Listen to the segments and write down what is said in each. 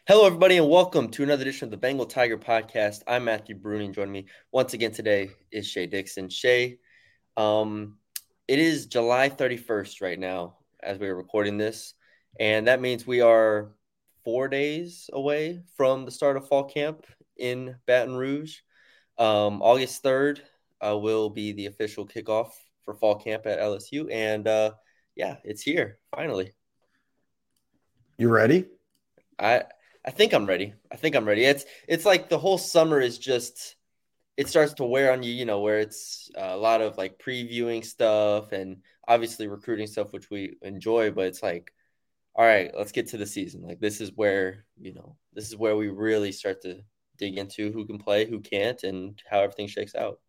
Hello, everybody, and welcome to another edition of the Bengal Tiger Podcast. I'm Matthew Bruni, and joining me once again today is Shay Dixon. Shay, um, it is July 31st right now as we are recording this, and that means we are 4 days away from the start of fall camp in Baton Rouge. August 3rd will be the official kickoff for fall camp at LSU, and yeah, it's here finally. You ready? I I think I'm ready. I think I'm ready. It's like the whole summer is just it starts to wear on you, where it's a lot of like previewing stuff and obviously recruiting stuff, which we enjoy, but it's like, all right, let's get to the season. Like this is where we really start to dig into who can play, who can't, and how everything shakes out.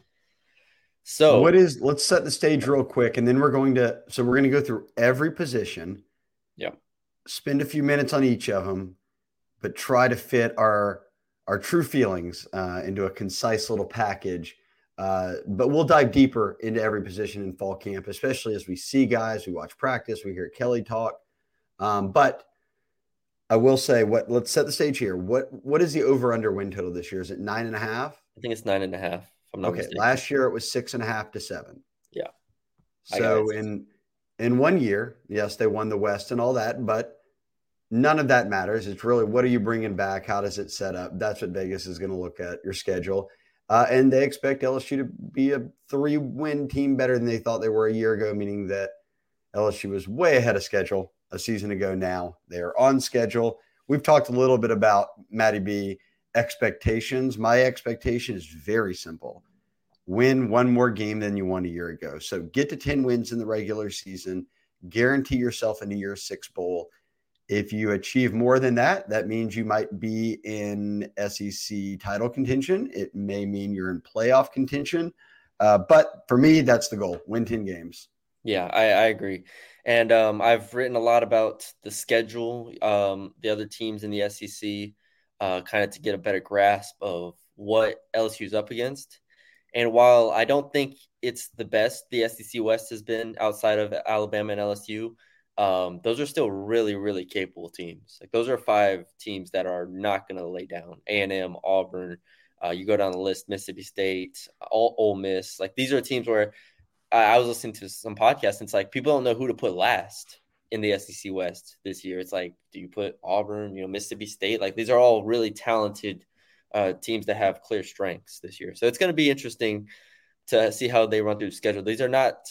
So, Let's set the stage real quick and then we're going to go through every position, yeah. spend a few minutes on each of them, but try to fit our true feelings into a concise little package. But we'll dive deeper into every position in fall camp, especially as we see guys, we watch practice, we hear Kelly talk. But I will say let's set the stage here. What is the over under win total this year? Is it 9.5? I think it's 9.5, if I'm not Okay. mistaken. Last year it was 6.5 to 7. Yeah, I got So it. in one year, yes, they won the West and all that, but none of that matters. It's really what are you bringing back? How does it set up? That's what Vegas is going to look at your schedule. And they expect LSU to be a 3-win team better than they thought they were a year ago, meaning that LSU was way ahead of schedule a season ago now. They're on schedule. We've talked a little bit about Matty B expectations. My expectation is very simple: win one more game than you won a year ago. So get to 10 wins in the regular season, guarantee yourself a New Year's Six bowl. If you achieve more than that, that means you might be in SEC title contention. It may mean you're in playoff contention. But for me, that's the goal: win 10 games. Yeah, I agree. And I've written a lot about the schedule, the other teams in the SEC, kind of to get a better grasp of what LSU's up against. And while I don't think it's the best the SEC West has been outside of Alabama and LSU, those are still really, really capable teams. Like those are five teams that are not going to lay down. A&M, Auburn, you go down the list, Mississippi State, Ole Miss. Like these are teams where I was listening to some podcasts, and it's like people don't know who to put last in the SEC West this year. It's like, do you put Auburn, Mississippi State? Like these are all really talented teams that have clear strengths this year. So it's going to be interesting to see how they run through the schedule. These are not,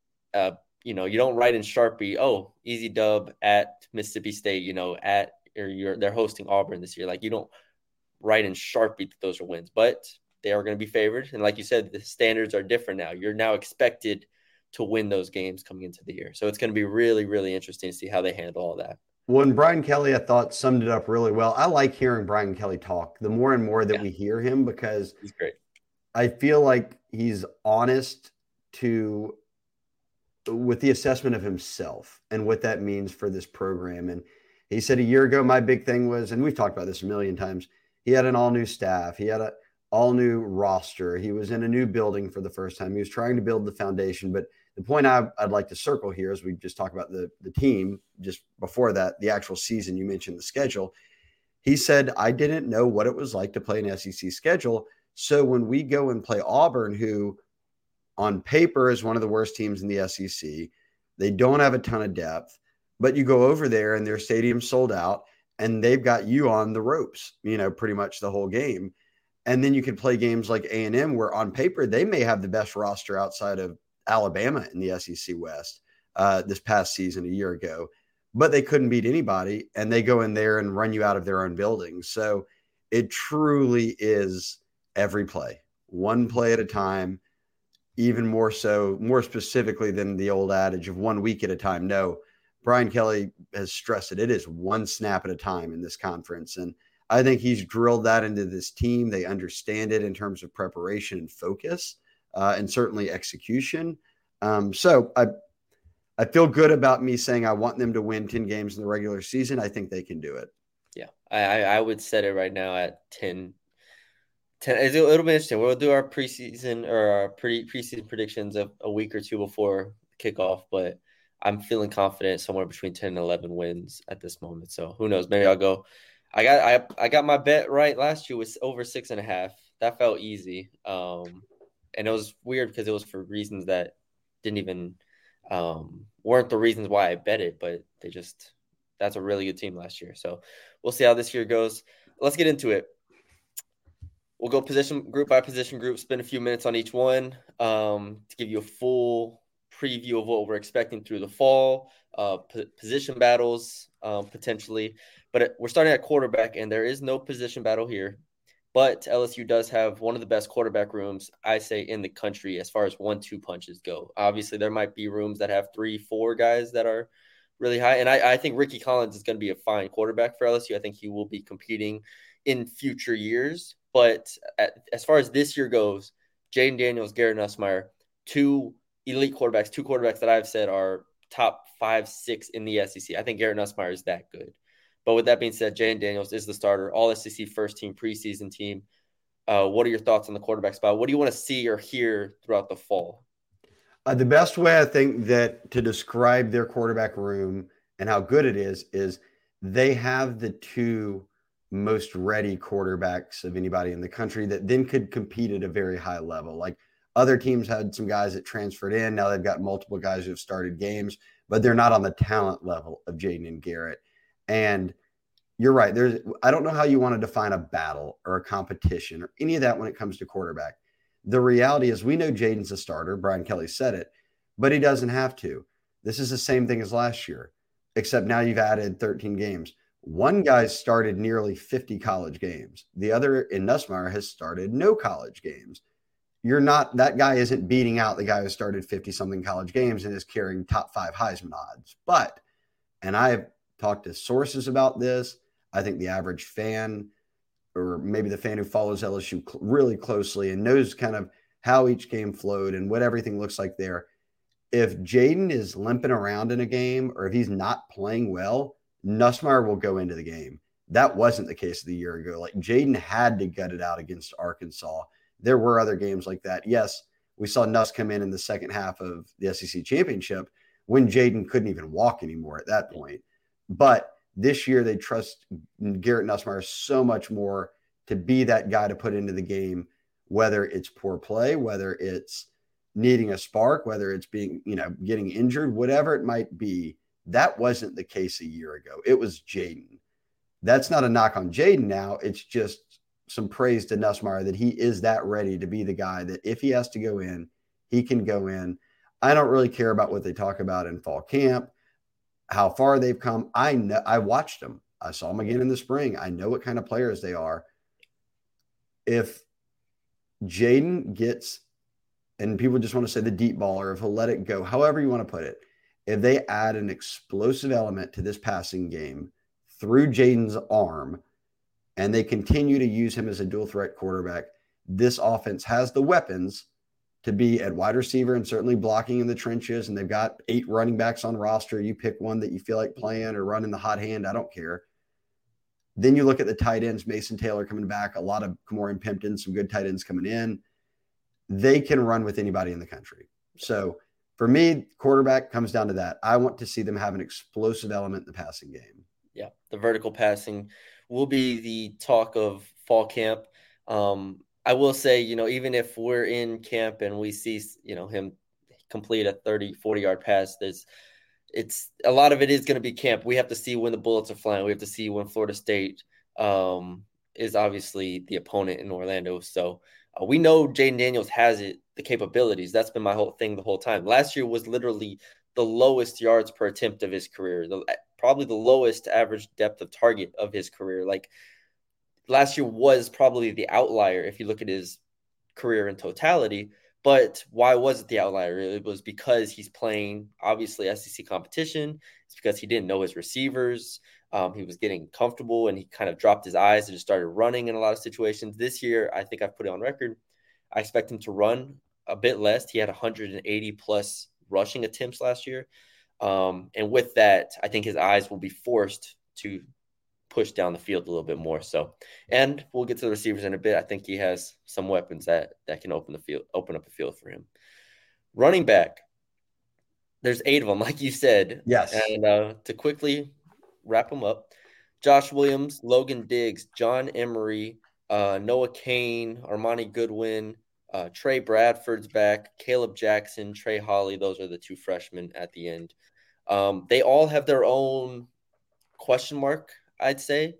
you don't write in Sharpie, oh, easy dub at Mississippi State, they're hosting Auburn this year. Like you don't write in Sharpie that those are wins, but they are going to be favored. And like you said, the standards are different now. You're now expected to win those games coming into the year. So it's going to be really, really interesting to see how they handle all that. Well, and Brian Kelly, I thought, summed it up really well. I like hearing Brian Kelly talk the more and more that Yeah, we hear him, because he's great. I feel like he's honest to with the assessment of himself and what that means for this program. And he said a year ago, my big thing was, and we've talked about this a million times, he had an all new staff, he had a all new roster, he was in a new building for the first time, he was trying to build the foundation. But the point I'd like to circle here, as we just talked about the team, just before that, the actual season, you mentioned the schedule. He said, I didn't know what it was like to play an SEC schedule. So when we go and play Auburn, who on paper is one of the worst teams in the SEC. They don't have a ton of depth, but you go over there and their stadium's sold out and they've got you on the ropes, pretty much the whole game. And then you can play games like A&M, where on paper they may have the best roster outside of Alabama in the SEC West this past season a year ago, but they couldn't beat anybody, and they go in there and run you out of their own buildings. So it truly is every play, one play at a time, even more so, more specifically than the old adage of 1 week at a time. No, Brian Kelly has stressed it. It is one snap at a time in this conference. And I think he's drilled that into this team. They understand it in terms of preparation and focus, and certainly execution. So I feel good about me saying I want them to win 10 games in the regular season. I think they can do it. Yeah, I would set it right now at 10. 10 it'll be interesting. We'll do our preseason or our preseason predictions a week or two before kickoff, but I'm feeling confident somewhere between 10 and 11 wins at this moment. So who knows? Maybe I'll go. I got my bet right last year was over 6.5. That felt easy. And it was weird because it was for reasons that didn't even weren't the reasons why I bet it, but that's a really good team last year. So we'll see how this year goes. Let's get into it. We'll go position group by position group, spend a few minutes on each one to give you a full preview of what we're expecting through the fall, position battles potentially. But we're starting at quarterback, and there is no position battle here. But LSU does have one of the best quarterback rooms, I say, in the country as far as 1-2 punches go. Obviously, there might be rooms that have 3-4 guys that are really high. And I think Ricky Collins is going to be a fine quarterback for LSU. I think he will be competing in future years. But as far as this year goes, Jayden Daniels, Garrett Nussmeier, two elite quarterbacks, two quarterbacks that I've said are top 5, 6 in the SEC. I think Garrett Nussmeier is that good. But with that being said, Jayden Daniels is the starter, all SEC first team preseason team. What are your thoughts on the quarterback spot? What do you want to see or hear throughout the fall? The best way I think that to describe their quarterback room and how good it is they have the two most ready quarterbacks of anybody in the country that then could compete at a very high level. Like other teams had some guys that transferred in. Now they've got multiple guys who have started games, but they're not on the talent level of Jayden and Garrett. And you're right. I don't know how you want to define a battle or a competition or any of that when it comes to quarterback. The reality is we know Jayden's a starter. Brian Kelly said it, but he doesn't have to. This is the same thing as last year, except now you've added 13 games. One guy started nearly 50 college games. The other in Nussmeier has started no college games. That guy isn't beating out the guy who started 50 something college games and is carrying top 5 Heisman odds. But, and I've talked to sources about this, I think the average fan, or maybe the fan who follows LSU really closely and knows kind of how each game flowed and what everything looks like there. If Jayden is limping around in a game or if he's not playing well, Nussmeier will go into the game. That wasn't the case the year ago. Like Jayden had to gut it out against Arkansas. There were other games like that. Yes, we saw Nuss come in the second half of the SEC championship when Jayden couldn't even walk anymore at that point. But this year, they trust Garrett Nussmeier so much more to be that guy to put into the game, whether it's poor play, whether it's needing a spark, whether it's being, getting injured, whatever it might be. That wasn't the case a year ago. It was Jayden. That's not a knock on Jayden now. It's just some praise to Nussmeier that he is that ready to be the guy that if he has to go in, he can go in. I don't really care about what they talk about in fall camp, how far they've come. I know, I watched them. I saw them again in the spring. I know what kind of players they are. If Jayden gets, and people just want to say the deep ball, or if he'll let it go, however you want to put it, if they add an explosive element to this passing game through Jayden's arm, and they continue to use him as a dual threat quarterback, this offense has the weapons to be at wide receiver and certainly blocking in the trenches. And they've got 8 running backs on roster. You pick one that you feel like playing or running the hot hand. I don't care. Then you look at the tight ends, Mason Taylor coming back, a lot of Camoran Pimpton, some good tight ends coming in. They can run with anybody in the country. So for me, quarterback comes down to that. I want to see them have an explosive element in the passing game. Yeah, the vertical passing will be the talk of fall camp. I will say, even if we're in camp and we see, him complete a 30, 40-yard pass, it's a lot of it is going to be camp. We have to see when the bullets are flying. We have to see when Florida State is obviously the opponent in Orlando. So we know Jayden Daniels has the capabilities. That's been my whole thing the whole time. Last year was literally the lowest yards per attempt of his career, probably the lowest average depth of target of his career. Like last year was probably the outlier if you look at his career in totality. But why was it the outlier? It was because he's playing, obviously, SEC competition. It's because he didn't know his receivers. He was getting comfortable, and he kind of dropped his eyes and just started running in a lot of situations. This year, I think I've put it on record, I expect him to run a bit less. He had 180-plus rushing attempts last year. And with that, I think his eyes will be forced to push down the field a little bit more. So, and we'll get to the receivers in a bit. I think he has some weapons that can open up the field for him. Running back, there's 8 of them, like you said. Yes. And to quickly wrap them up, Josh Williams, Logan Diggs, John Emery, Noah Kane, Armani Goodwin, Trey Bradford's back, Caleb Jackson, Trey Holly. Those are the two freshmen at the end. They all have their own question mark, I'd say,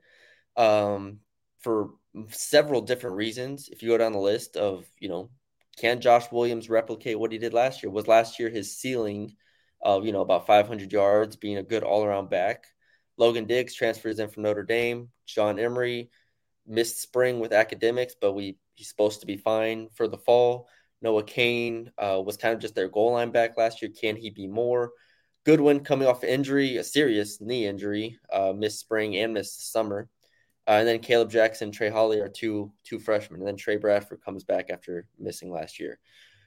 for several different reasons. If you go down the list of, can Josh Williams replicate what he did last year? Was last year his ceiling of, about 500 yards, being a good all around back? Logan Diggs transfers in from Notre Dame. John Emery missed spring with academics, but he's supposed to be fine for the fall. Noah Kane was kind of just their goal line back last year. Can he be more? Goodwin coming off injury, a serious knee injury, missed spring and missed summer. And then Caleb Jackson, Trey Holly are two freshmen. And then Trey Bradford comes back after missing last year.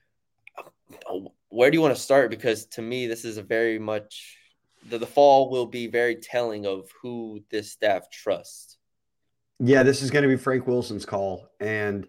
Where do you want to start? Because to me, this is a very much the fall will be very telling of who this staff trusts. Yeah, this is going to be Frank Wilson's call. And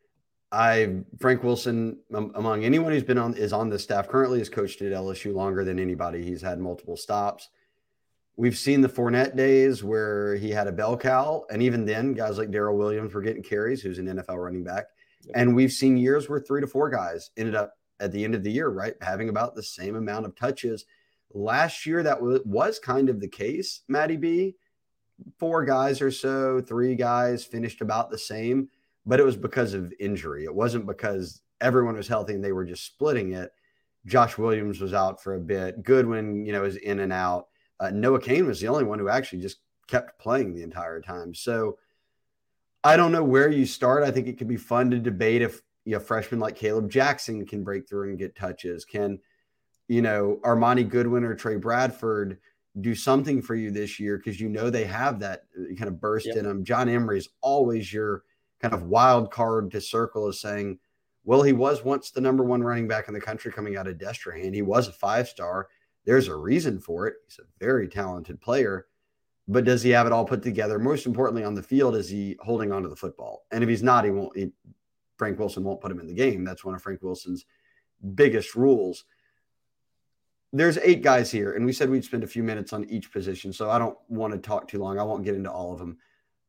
Frank Wilson, among anyone who's is on the staff currently, has coached at LSU longer than anybody. He's had multiple stops. We've seen the Fournette days where he had a bell cow, and even then, guys like Darrell Williams were getting carries, who's an NFL running back. Yep. And we've seen years where 3 to 4 guys ended up at the end of the year, right, having about the same amount of touches. Last year, that was kind of the case, Matty B. 4 guys or so, 3 guys finished about the same, but it was because of injury. It wasn't because everyone was healthy and they were just splitting it. Josh Williams was out for a bit. Goodwin, is in and out. Noah Kane was the only one who actually just kept playing the entire time. So I don't know where you start. I think it could be fun to debate if freshmen like Caleb Jackson can break through and get touches. Can, Armani Goodwin or Trey Bradford do something for you this year? Because they have that kind of burst in them. John Emery is always your kind of wild card to circle as saying, well, he was once the number 1 running back in the country coming out of Destrehan. He was a 5-star. There's a reason for it. He's a very talented player, but does he have it all put together? Most importantly, on the field, is he holding on to the football? And if he's not, Frank Wilson won't put him in the game. That's one of Frank Wilson's biggest rules. There's 8 guys here, and we said we'd spend a few minutes on each position, so I don't want to talk too long. I won't get into all of them.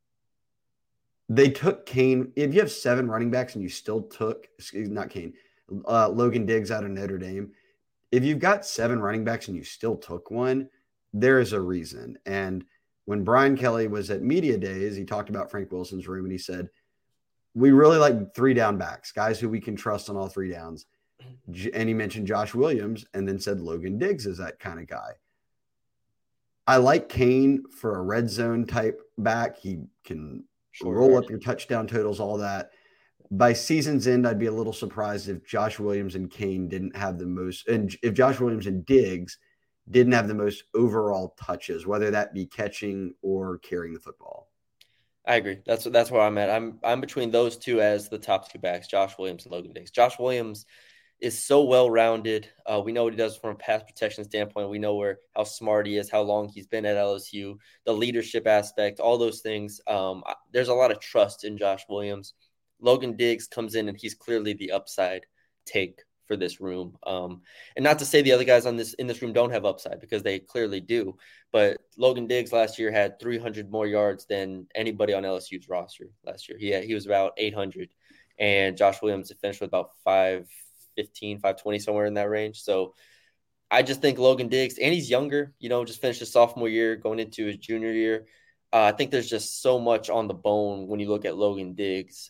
They took Kane. If you have 7 running backs and you still took, Logan Diggs out of Notre Dame, if you've got 7 running backs and you still took one, there is a reason. And when Brian Kelly was at Media Days, he talked about Frank Wilson's room and he said, we really like 3 down backs, guys who we can trust on all 3 downs. And he mentioned Josh Williams and then said Logan Diggs is that kind of guy. I like Kane for a red zone type back. He can roll up your touchdown totals, all that. By season's end, I'd be a little surprised if Josh Williams and Kane didn't have the most, and if Josh Williams and Diggs didn't have the most overall touches, whether that be catching or carrying the football. I agree. That's where I'm at. I'm between those two as the top 2 backs, Josh Williams and Logan Diggs. Josh Williams is so well-rounded. We know what he does from a pass protection standpoint. We know how smart he is, how long he's been at LSU, the leadership aspect, all those things. There's a lot of trust in Josh Williams. Logan Diggs comes in and he's clearly the upside take for this room. And not to say the other guys in this room don't have upside, because they clearly do. But Logan Diggs last year had 300 more yards than anybody on LSU's roster last year. He was about 800, and Josh Williams finished with about 515, 520, somewhere in that range. So I just think Logan Diggs, and he's younger, just finished his sophomore year, going into his junior year. I think there's just so much on the bone when you look at Logan Diggs.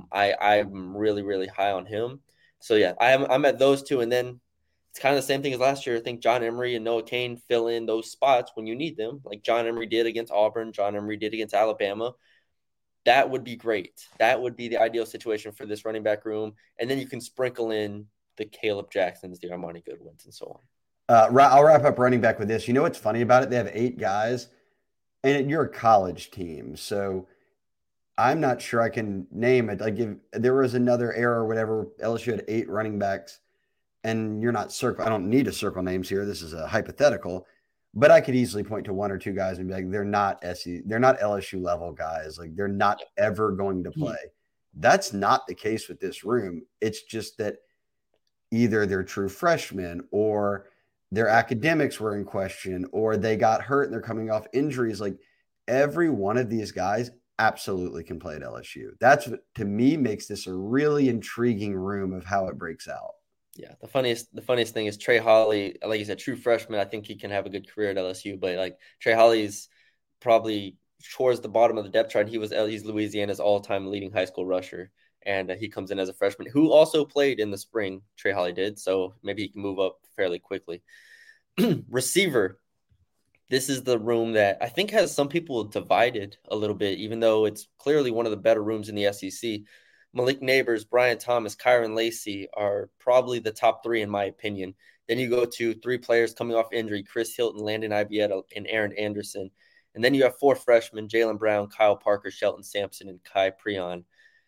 I'm really, really high on him. So, yeah, I'm at those 2. And then it's kind of the same thing as last year. I think John Emery and Noah Kane fill in those spots when you need them, like John Emery did against Auburn, John Emery did against Alabama. That would be great. That would be the ideal situation for this running back room. And then you can sprinkle in the Caleb Jacksons, the Armani Goodwins, and so on. I'll wrap up running back with this. You know what's funny about it? They have 8 guys. And you're a college team, so I'm not sure I can name it. Like if there was another era or whatever, LSU had 8 running backs, and you're not I don't need to circle names here. This is a hypothetical, but I could easily point to 1 or 2 guys and be like, they're not LSU level guys. Like they're not ever going to play. That's not the case with this room. It's just that either they're true freshmen or their academics were in question, or they got hurt and they're coming off injuries. Like every one of these guys absolutely can play at LSU. That's what, to me, makes this a really intriguing room of how it breaks out. Yeah, the funniest thing is Trey Holly, like you said, true freshman. I think he can have a good career at LSU, but like Trey Holly's probably towards the bottom of the depth chart. He's Louisiana's all-time leading high school rusher, and he comes in as a freshman who also played in the spring. Trey Holly did, so maybe he can move up fairly quickly. Receiver, this is the room that I think has some people divided a little bit, even though it's clearly one of the better rooms in the SEC. Malik Nabers, Brian Thomas, Kyron Lacy are probably the top three in my opinion. Then you go to three players coming off injury: Chris Hilton, Landon Ibieta, and Aaron Anderson. And then you have four freshmen: Jalen Brown, Kyle Parker, Shelton Sampson, and Kai Preon.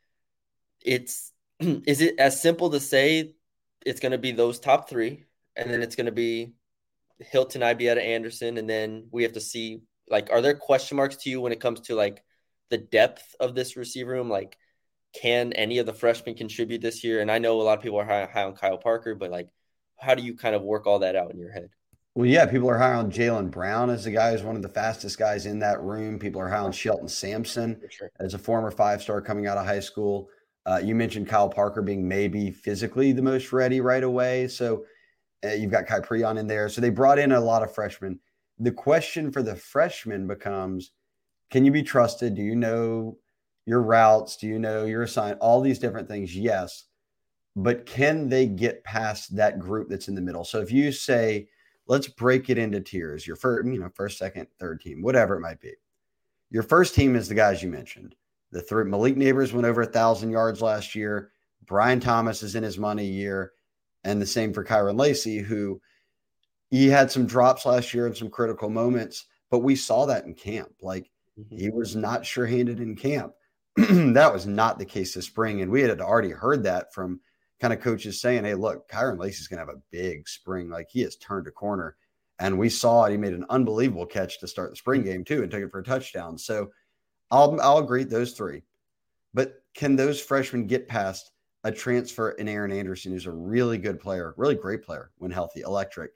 It's is it as simple to say it's going to be those top three, and then it's going to be Hilton, Ibieta, Anderson, and then we have to see, like, are there question marks to you when it comes to like the depth of this receiver room? Like, can any of the freshmen contribute this year? And I know a lot of people are high on Kyle Parker, but like, how do you kind of work all that out in your head? Well, yeah, people are high on Jalen Brown as the guy who's one of the fastest guys in that room. People are high on Shelton Sampson For sure. as a former five-star coming out of high school. You mentioned Kyle Parker being maybe physically the most ready right away. So you've got Kai Preon in there. So they brought in a lot of freshmen. The question for the freshmen becomes, can you be trusted? Do you know your routes? Do you know your assignment? All these different things, yes. But can they get past that group that's in the middle? So if you say, let's break it into tiers, your first, second, third team, whatever it might be. Your first team is the guys you mentioned. The three, Malik Nabers went over 1,000 yards last year. Brian Thomas is in his money year. And the same for Kyron Lacy, who he had some drops last year and some critical moments, but we saw that in camp. Like, he was not sure-handed in camp. That was not the case this spring. And we had already heard that from kind of coaches saying, hey, look, Kyron Lacy's going to have a big spring. Like, he has turned a corner. And we saw it. He made an unbelievable catch to start the spring game, too, and took it for a touchdown. So I'll agree those three. But can those freshmen get past a transfer in Aaron Anderson, who's a really good player, really great player when healthy, electric?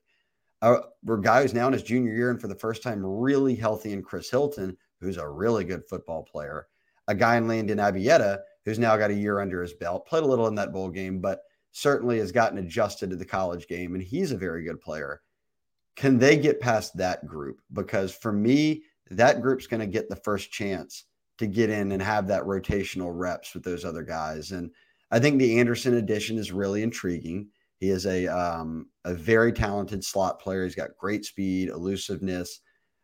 A guy who's now in his junior year and for the first time really healthy in Chris Hilton, who's a really good football player. A guy in Landon Ibieta, who's now got a year under his belt, played a little in that bowl game, but certainly has gotten adjusted to the college game, and he's a very good player. Can they get past that group? Because for me, that group's going to get the first chance to get in and have that rotational reps with those other guys. And I think the Anderson addition is really intriguing. He is a very talented slot player. He's got great speed, elusiveness.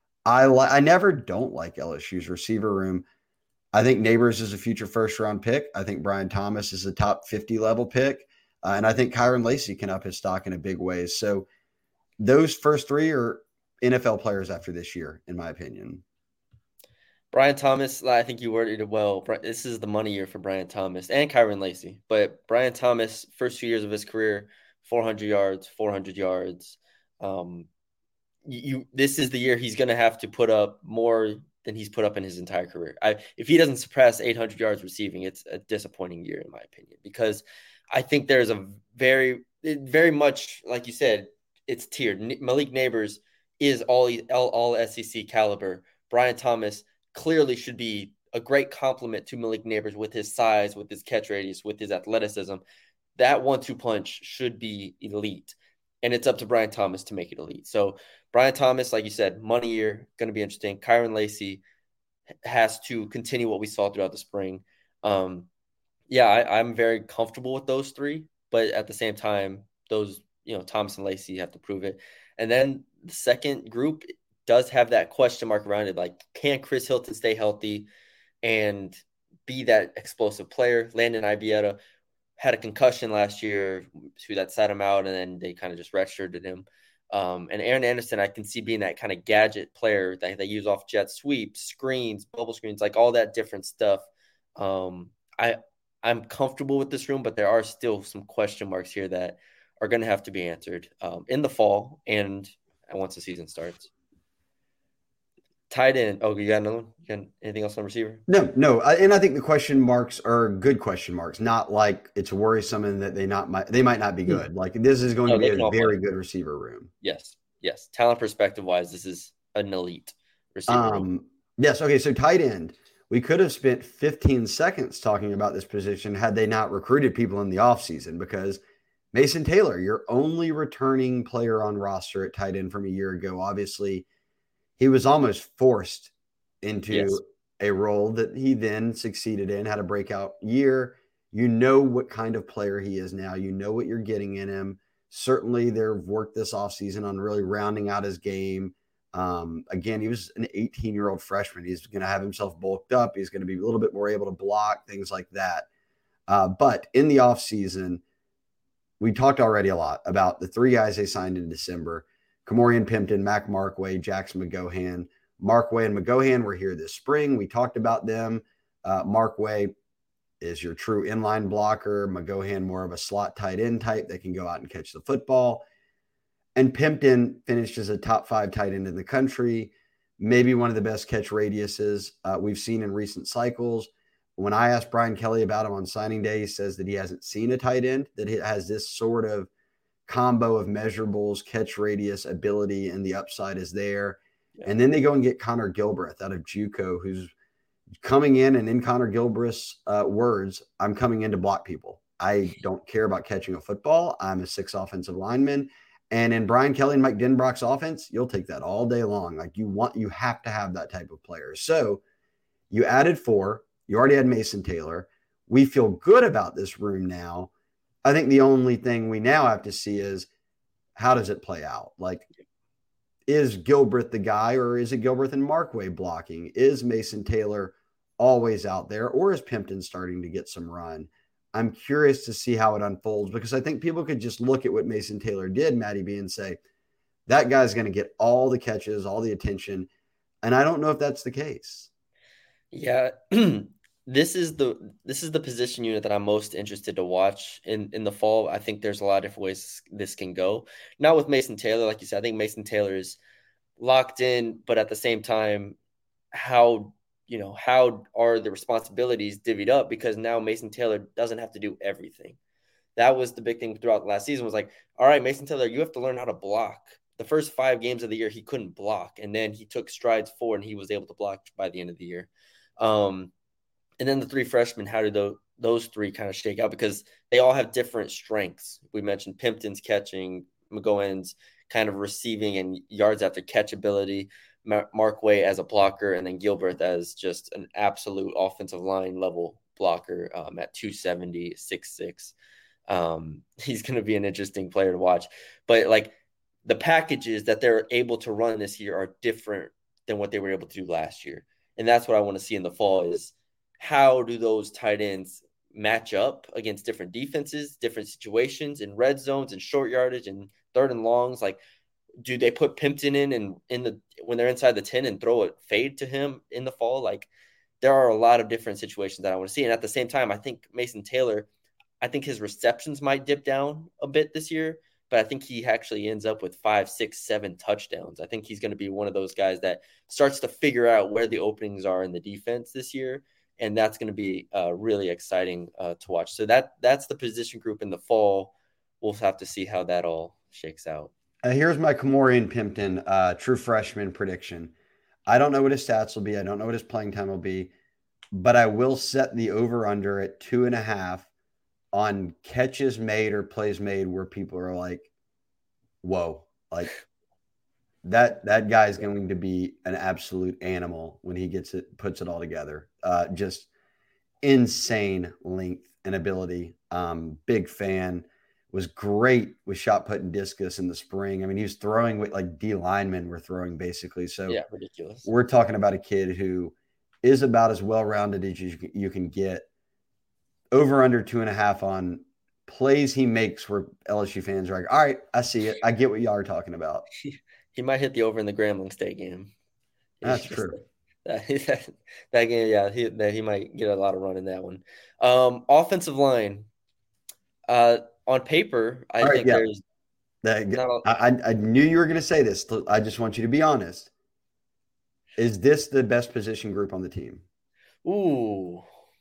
I never don't like LSU's receiver room. I think Nabers is a future first-round pick. I think Brian Thomas is a top 50 level pick. And I think Kyron Lacy can up his stock in a big way. So those first three are NFL players after this year, in my opinion. Brian Thomas, I think you worded it well. This is the money year for Brian Thomas and Kyron Lacy. But Brian Thomas, first 2 years of his career, 400 yards, 400 yards. This is the year he's going to have to put up more than he's put up in his entire career. If he doesn't surpass 800 yards receiving, it's a disappointing year in my opinion, because I think there's a very much, like you said, it's tiered. Malik Nabers is all SEC caliber. Brian Thomas clearly should be a great complement to Malik Nabers with his size, with his catch radius, with his athleticism. That 1-2 punch should be elite. And it's up to Brian Thomas to make it elite. So Brian Thomas, like you said, money year, going to be interesting. Kyron Lacy has to continue what we saw throughout the spring. I'm very comfortable with those three, but at the same time, those, Thomas and Lacy have to prove it. And then the second group does have that question mark around it. Like, can Chris Hilton stay healthy and be that explosive player? Landon Ibieta had a concussion last year, so that sat him out, and then they kind of just redshirted him. And Aaron Anderson, I can see being that kind of gadget player that they use off jet sweeps, screens, bubble screens, like all that different stuff. I'm comfortable with this room, but there are still some question marks here that are going to have to be answered in the fall and once the season starts. Tight end. Oh, you got another one? You got anything else on receiver? No. And I think the question marks are good question marks, not like it's worrisome and that they might not be good. Like, this is going to be a very good receiver room. Yes. Talent perspective wise, this is an elite receiver room. Yes. Okay. So tight end. We could have spent 15 seconds talking about this position had they not recruited people in the offseason because Mason Taylor, your only returning player on roster at tight end from a year ago, obviously, he was almost forced Yes. into a role that he then succeeded in, had a breakout year. You know what kind of player he is now. You know what you're getting in him. Certainly, they've worked this offseason on really rounding out his game. Again, he was an 18-year-old freshman. He's going to have himself bulked up. He's going to be a little bit more able to block, things like that. But in the offseason, we talked already a lot about the three guys they signed in December: Kamorian Pimpton, Mac Markway, Jackson McGohan. Markway and McGohan were here this spring. We talked about them. Markway is your true inline blocker. McGohan more of a slot tight end type that can go out and catch the football. And Pimpton finished as a top 5 tight end in the country, maybe one of the best catch radiuses we've seen in recent cycles. When I asked Brian Kelly about him on signing day, he says that he hasn't seen a tight end that has this sort of combo of measurables, catch radius, ability, and the upside is there. Yeah. And then they go and get Connor Gilbreth out of JUCO, who's coming in Connor Gilbreth's words, I'm coming in to block people. I don't care about catching a football. I'm a 6 offensive lineman. And in Brian Kelly and Mike Denbrock's offense, you'll take that all day long. Like you have to have that type of player. So you added 4. You already had Mason Taylor. We feel good about this room now. I think the only thing we now have to see is how does it play out? Like, is Gilbreth the guy, or is it Gilbreth and Markway blocking? Is Mason Taylor always out there, or is Pimpton starting to get some run? I'm curious to see how it unfolds because I think people could just look at what Mason Taylor did, Matty B, and say, that guy's going to get all the catches, all the attention. And I don't know if that's the case. Yeah. This is the position unit that I'm most interested to watch in the fall. I think there's a lot of different ways this can go. Not with Mason Taylor, like you said. I think Mason Taylor is locked in, but at the same time, how are the responsibilities divvied up? Because now Mason Taylor doesn't have to do everything. That was the big thing throughout the last season was like, all right, Mason Taylor, you have to learn how to block. The first 5 games of the year, he couldn't block. And then he took strides forward and he was able to block by the end of the year. And then the 3 freshmen, how did those 3 kind of shake out? Because they all have different strengths. We mentioned Pimpton's catching, McGowan's kind of receiving and yards after catch ability, Markway as a blocker, and then Gilbreth as just an absolute offensive line level blocker at 270, 6'6". He's going to be an interesting player to watch. But like the packages that they're able to run this year are different than what they were able to do last year. And that's what I want to see in the fall is how do those tight ends match up against different defenses, different situations in red zones and short yardage and 3rd and longs. Like, do they put Pimpton in when they're inside the 10 and throw a fade to him in the fall? Like, there are a lot of different situations that I want to see. And at the same time, I think Mason Taylor, I think his receptions might dip down a bit this year, but I think he actually ends up with 5, 6, 7 touchdowns. I think he's going to be one of those guys that starts to figure out where the openings are in the defense this year. And that's going to be really exciting to watch. So that's the position group in the fall. We'll have to see how that all shakes out. Here's my Kamorian Pimpton true freshman prediction. I don't know what his stats will be. I don't know what his playing time will be, but I will set the over-under at 2.5 on catches made or plays made where people are like, whoa, like that guy is going to be an absolute animal when he puts it all together. Just insane length and ability. Big fan. Was great with shot put and discus in the spring. I mean, he was throwing with like D linemen were throwing basically. So yeah, ridiculous. We're talking about a kid who is about as well-rounded as you can get. Over under 2.5 on plays he makes where LSU fans are like, all right, I see it. I get what y'all are talking about. He might hit the over in the Grambling State game. That's true. That game, yeah, he might get a lot of run in that one. Offensive line. On paper, I think there's I knew you were going to say this. I just want you to be honest. Is this the best position group on the team? Ooh.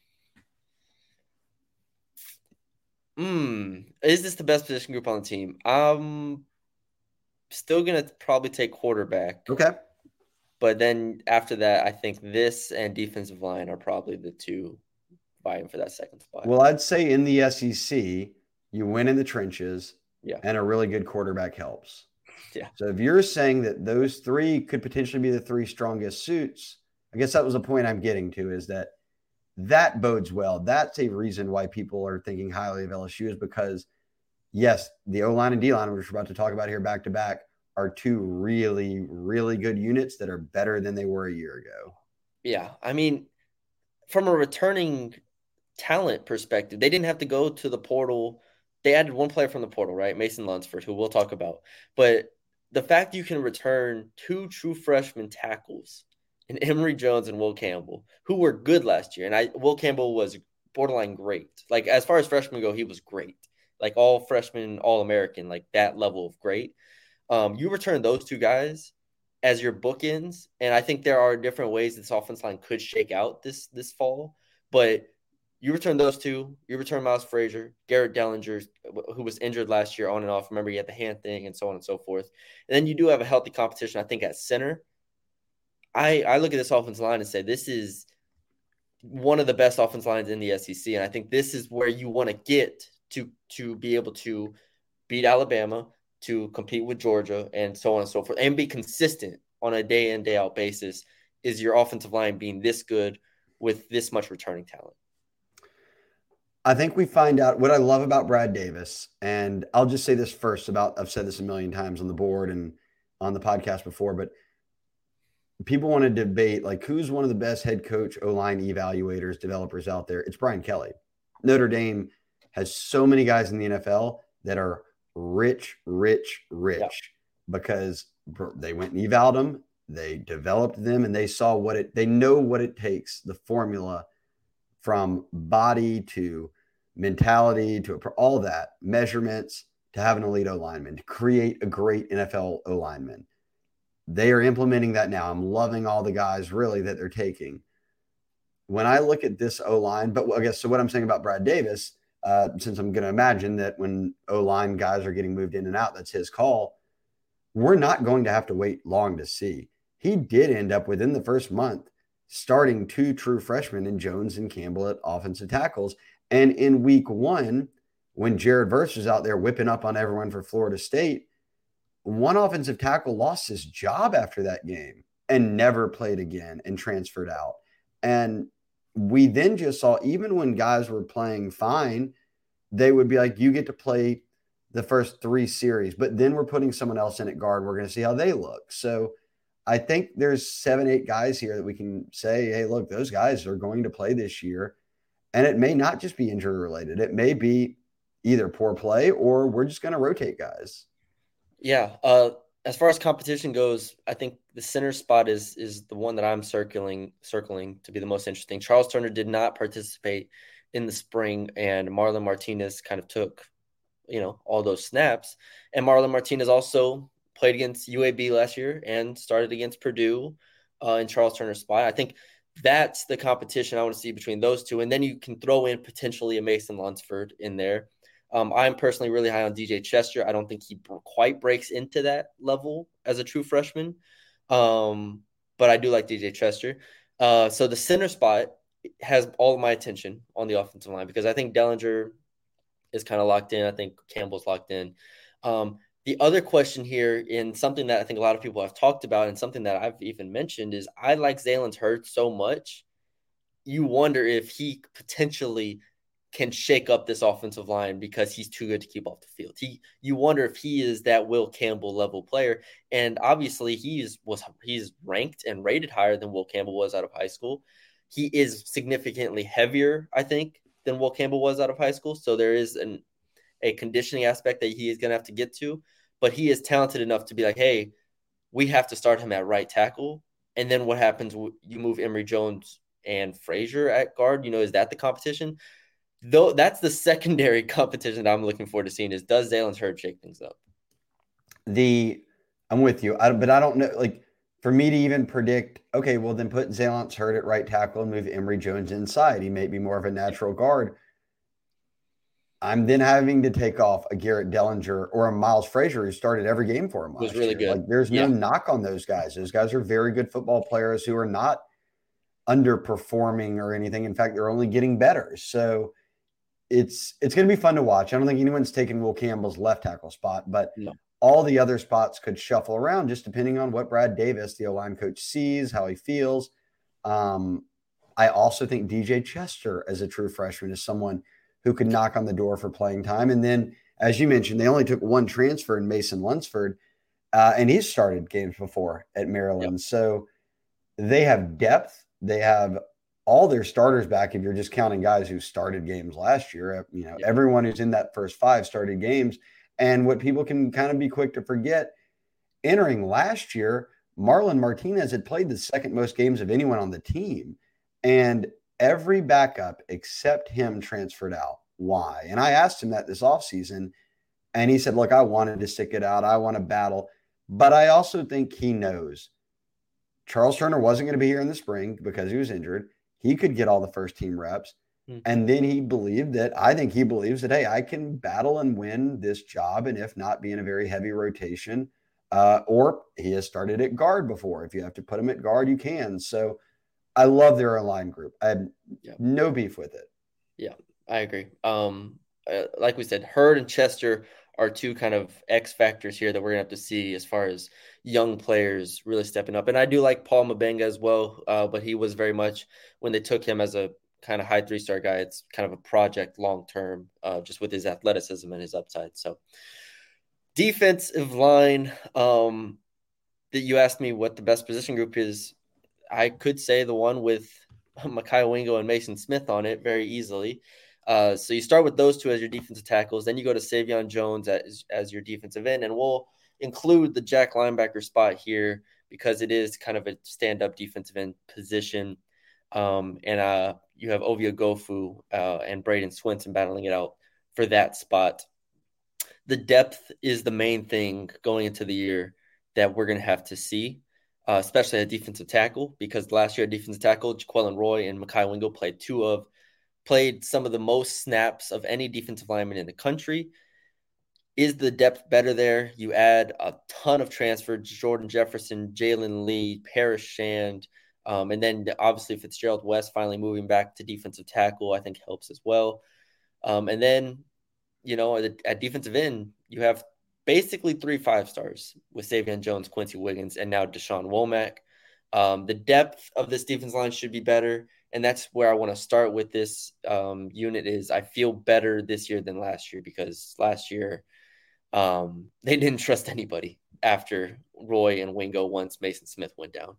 Is this the best position group on the team? I'm still going to probably take quarterback. Okay. But then after that, I think this and defensive line are probably the two vying for that second spot. Well, I'd say in the SEC, you win in the trenches, Yeah. and a really good quarterback helps. Yeah. So if you're saying that those three could potentially be the three strongest suits, I guess that was the point I'm getting to, is that bodes well. That's a reason why people are thinking highly of LSU, is because, yes, the O-line and D-line, which we're about to talk about here back to back, are two really, really good units that are better than they were a year ago. Yeah. I mean, from a returning talent perspective, they didn't have to go to the portal. They added one player from the portal, right? Mason Lunsford, who we'll talk about. But the fact you can return two true freshman tackles in Emory Jones and Will Campbell, who were good last year. And Will Campbell was borderline great. Like, as far as freshmen go, he was great. Like, all freshman, all American, like that level of great. You return those two guys as your bookends, and I think there are different ways this offense line could shake out this fall. But you return those two. You return Miles Frazier, Garrett Dellinger, who was injured last year on and off. Remember, he had the hand thing and so on and so forth. And then you do have a healthy competition, I think, at center. I look at this offense line and say this is one of the best offense lines in the SEC, and I think this is where you want to get to be able to beat Alabama, to compete with Georgia, and so on and so forth, and be consistent on a day in, day out basis. Is your offensive line being this good with this much returning talent? I think we find out what I love about Brad Davis, and I'll just say this first about, I've said this a million times on the board and on the podcast before, but people want to debate like who's one of the best head coach O-line evaluators, developers out there. It's Brian Kelly. Notre Dame has so many guys in the NFL that are rich yeah. because they went and evaled them, they developed them, and they saw they know what it takes, the formula from body to mentality to all that, measurements, to have an elite O-lineman, to create a great NFL O-lineman. They are implementing that now. I'm loving all the guys really that they're taking. When I look at this O-line, but I guess, so what I'm saying about Brad Davis, since I'm going to imagine that when O-line guys are getting moved in and out, that's his call. We're not going to have to wait long to see. He did end up within the first month starting two true freshmen in Jones and Campbell at offensive tackles. And in week one, when Jared Verse was out there whipping up on everyone for Florida State, one offensive tackle lost his job after that game and never played again and transferred out. And we then just saw, even when guys were playing fine, they would be like, you get to play the first three series, but then we're putting someone else in at guard. We're going to see how they look. So I think there's 7-8 guys here that we can say, hey, look, those guys are going to play this year. And it may not just be injury related. It may be either poor play or we're just going to rotate guys. Yeah. As far as competition goes, I think the center spot is the one that I'm circling to be the most interesting. Charles Turner did not participate in the spring, and Marlon Martinez kind of took, all those snaps. And Marlon Martinez also played against UAB last year and started against Purdue in Charles Turner's spot. I think that's the competition I want to see between those two. And then you can throw in potentially a Mason Lunsford in there. I'm personally really high on DJ Chester. I don't think he quite breaks into that level as a true freshman. But I do like DJ Chester. So the center spot has all of my attention on the offensive line because I think Dellinger is kind of locked in. I think Campbell's locked in. The other question here, and something that I think a lot of people have talked about and something that I've even mentioned, is I like Zaylen Hurts so much. You wonder if he potentially can shake up this offensive line because he's too good to keep off the field. You wonder if he is that Will Campbell level player. And obviously he's ranked and rated higher than Will Campbell was out of high school. He is significantly heavier, I think, than Will Campbell was out of high school. So there is a conditioning aspect that he is going to have to get to, but he is talented enough to be like, hey, we have to start him at right tackle. And then what happens? You move Emory Jones and Frazier at guard. Is that the competition? Though that's the secondary competition that I'm looking forward to seeing is, does Zaylen Hurts shake things up? I'm with you, but I don't know, like, for me to even predict, okay, well then put Zaylen Hurts at right tackle and move Emory Jones inside. He may be more of a natural guard. I'm then having to take off a Garrett Dellinger or a Miles Frazier who started every game for him Was last really year. good. Like, there's no Yeah. knock on those guys. Those guys are very good football players who are not underperforming or anything. In fact, they're only getting better. So it's going to be fun to watch. I don't think anyone's taking Will Campbell's left tackle spot, but No. all the other spots could shuffle around just depending on what Brad Davis, the O-line coach, sees, how he feels. I also think DJ Chester, as a true freshman, is someone who could knock on the door for playing time. And then, as you mentioned, they only took one transfer in Mason Lunsford, and he's started games before at Maryland. Yep. So they have depth. They have all their starters back. If you're just counting guys who started games last year, Yep. everyone who's in that first five started games. And what people can kind of be quick to forget, entering last year, Marlon Martinez had played the second most games of anyone on the team. And every backup except him transferred out. Why? And I asked him that this offseason, and he said, look, I wanted to stick it out. I want to battle. But I also think he knows Charles Turner wasn't going to be here in the spring because he was injured. He could get all the first team reps. Mm-hmm. And then I think he believes that, hey, I can battle and win this job. And if not, be in a very heavy rotation. Or he has started at guard before. If you have to put him at guard, you can. So I love their line group. I have no beef with it. Yeah, I agree. Like we said, Hurd and Chester are two kind of X factors here that we're gonna have to see as far as young players really stepping up. And I do like Paul Mabenga as well, but he was very much, when they took him as a kind of high 3-star guy, it's kind of a project long term, just with his athleticism and his upside. So defensive line, that you asked me what the best position group is. I could say the one with Mekhi Wingo and Mason Smith on it very easily. So you start with those two as your defensive tackles. Then you go to Savion Jones as your defensive end. And we'll include the Jack linebacker spot here because it is kind of a stand-up defensive end position. And you have Ovia Gofu and Braden Swinson battling it out for that spot. The depth is the main thing going into the year that we're going to have to see. Especially at defensive tackle, because last year at defensive tackle, Jaquelin Roy and Mekhi Wingo played some of the most snaps of any defensive lineman in the country. Is the depth better there? You add a ton of transfers: Jordan Jefferson, Jalen Lee, Paris Shand, and then obviously Fitzgerald West finally moving back to defensive tackle, I think helps as well. And then, at defensive end, you have basically 3 5-stars with Savion Jones, Quincy Wiggins, and now Deshaun Womack. The depth of this defense line should be better, and that's where I want to start with this unit. Is I feel better this year than last year, because last year they didn't trust anybody after Roy and Wingo once Mason Smith went down.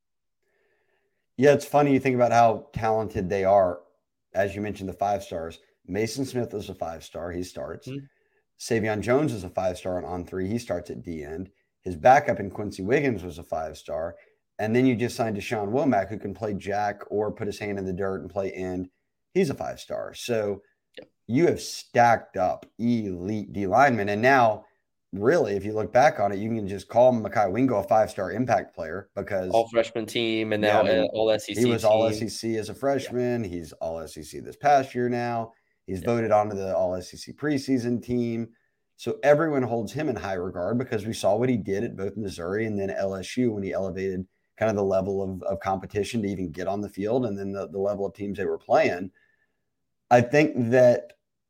Yeah, it's funny you think about how talented they are. As you mentioned, the 5-stars. Mason Smith was a 5-star. He starts. Mm-hmm. Savion Jones is a 5-star on 3. He starts at D end. His backup in Quincy Wiggins was a 5-star. And then you just signed Deshaun Womack, who can play jack or put his hand in the dirt and play end. He's a 5-star. So you have stacked up elite D linemen. And now, really, if you look back on it, you can just call Mekhi Wingo a 5-star impact player, because all freshman team and now all SEC. He was all SEC as a freshman. Yeah. He's all SEC this past year now. He's voted onto the all SEC preseason team. So everyone holds him in high regard, because we saw what he did at both Missouri and then LSU when he elevated kind of the level of competition to even get on the field, and then the level of teams they were playing. I think that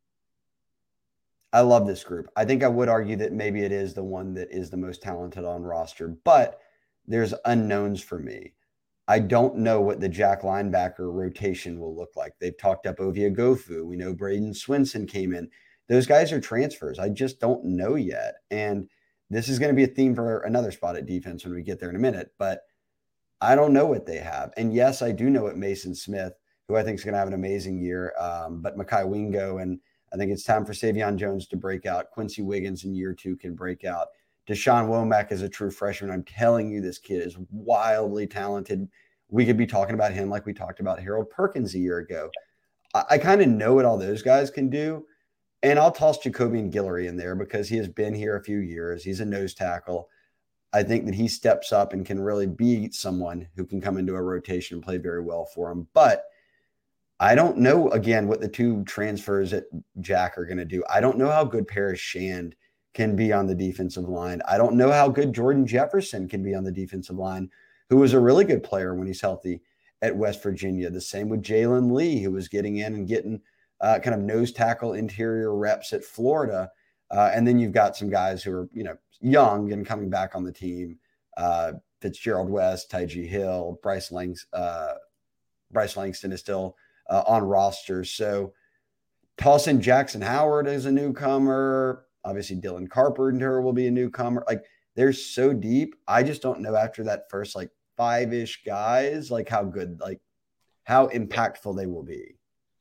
I love this group. I think I would argue that maybe it is the one that is the most talented on roster, but there's unknowns for me. I don't know what the Jack linebacker rotation will look like. They've talked up Ovia Gofu. We know Braden Swinson came in. Those guys are transfers. I just don't know yet. And this is going to be a theme for another spot at defense when we get there in a minute, but I don't know what they have. And yes, I do know what Mason Smith, who I think is going to have an amazing year, but Mekhi Wingo, and I think it's time for Savion Jones to break out. Quincy Wiggins in year 2 can break out. Deshaun Womack is a true freshman. I'm telling you, this kid is wildly talented. We could be talking about him like we talked about Harold Perkins a year ago. I kind of know what all those guys can do. And I'll toss Jacobian Guillory in there because he has been here a few years. He's a nose tackle. I think that he steps up and can really be someone who can come into a rotation and play very well for him. But I don't know again what the two transfers at Jack are going to do. I don't know how good Paris Shand can be on the defensive line. I don't know how good Jordan Jefferson can be on the defensive line, who was a really good player when he's healthy at West Virginia. The same with Jalen Lee, who was getting in and getting kind of nose tackle interior reps at Florida. And then you've got some guys who are, young and coming back on the team. Fitzgerald West, Tyge Hill, Bryce Langston is still on rosters. So toss in Jackson Howard as a newcomer. Obviously, Dylan Carpenter will be a newcomer. Like they're so deep. I just don't know after that first like five-ish guys, like how good, like how impactful they will be.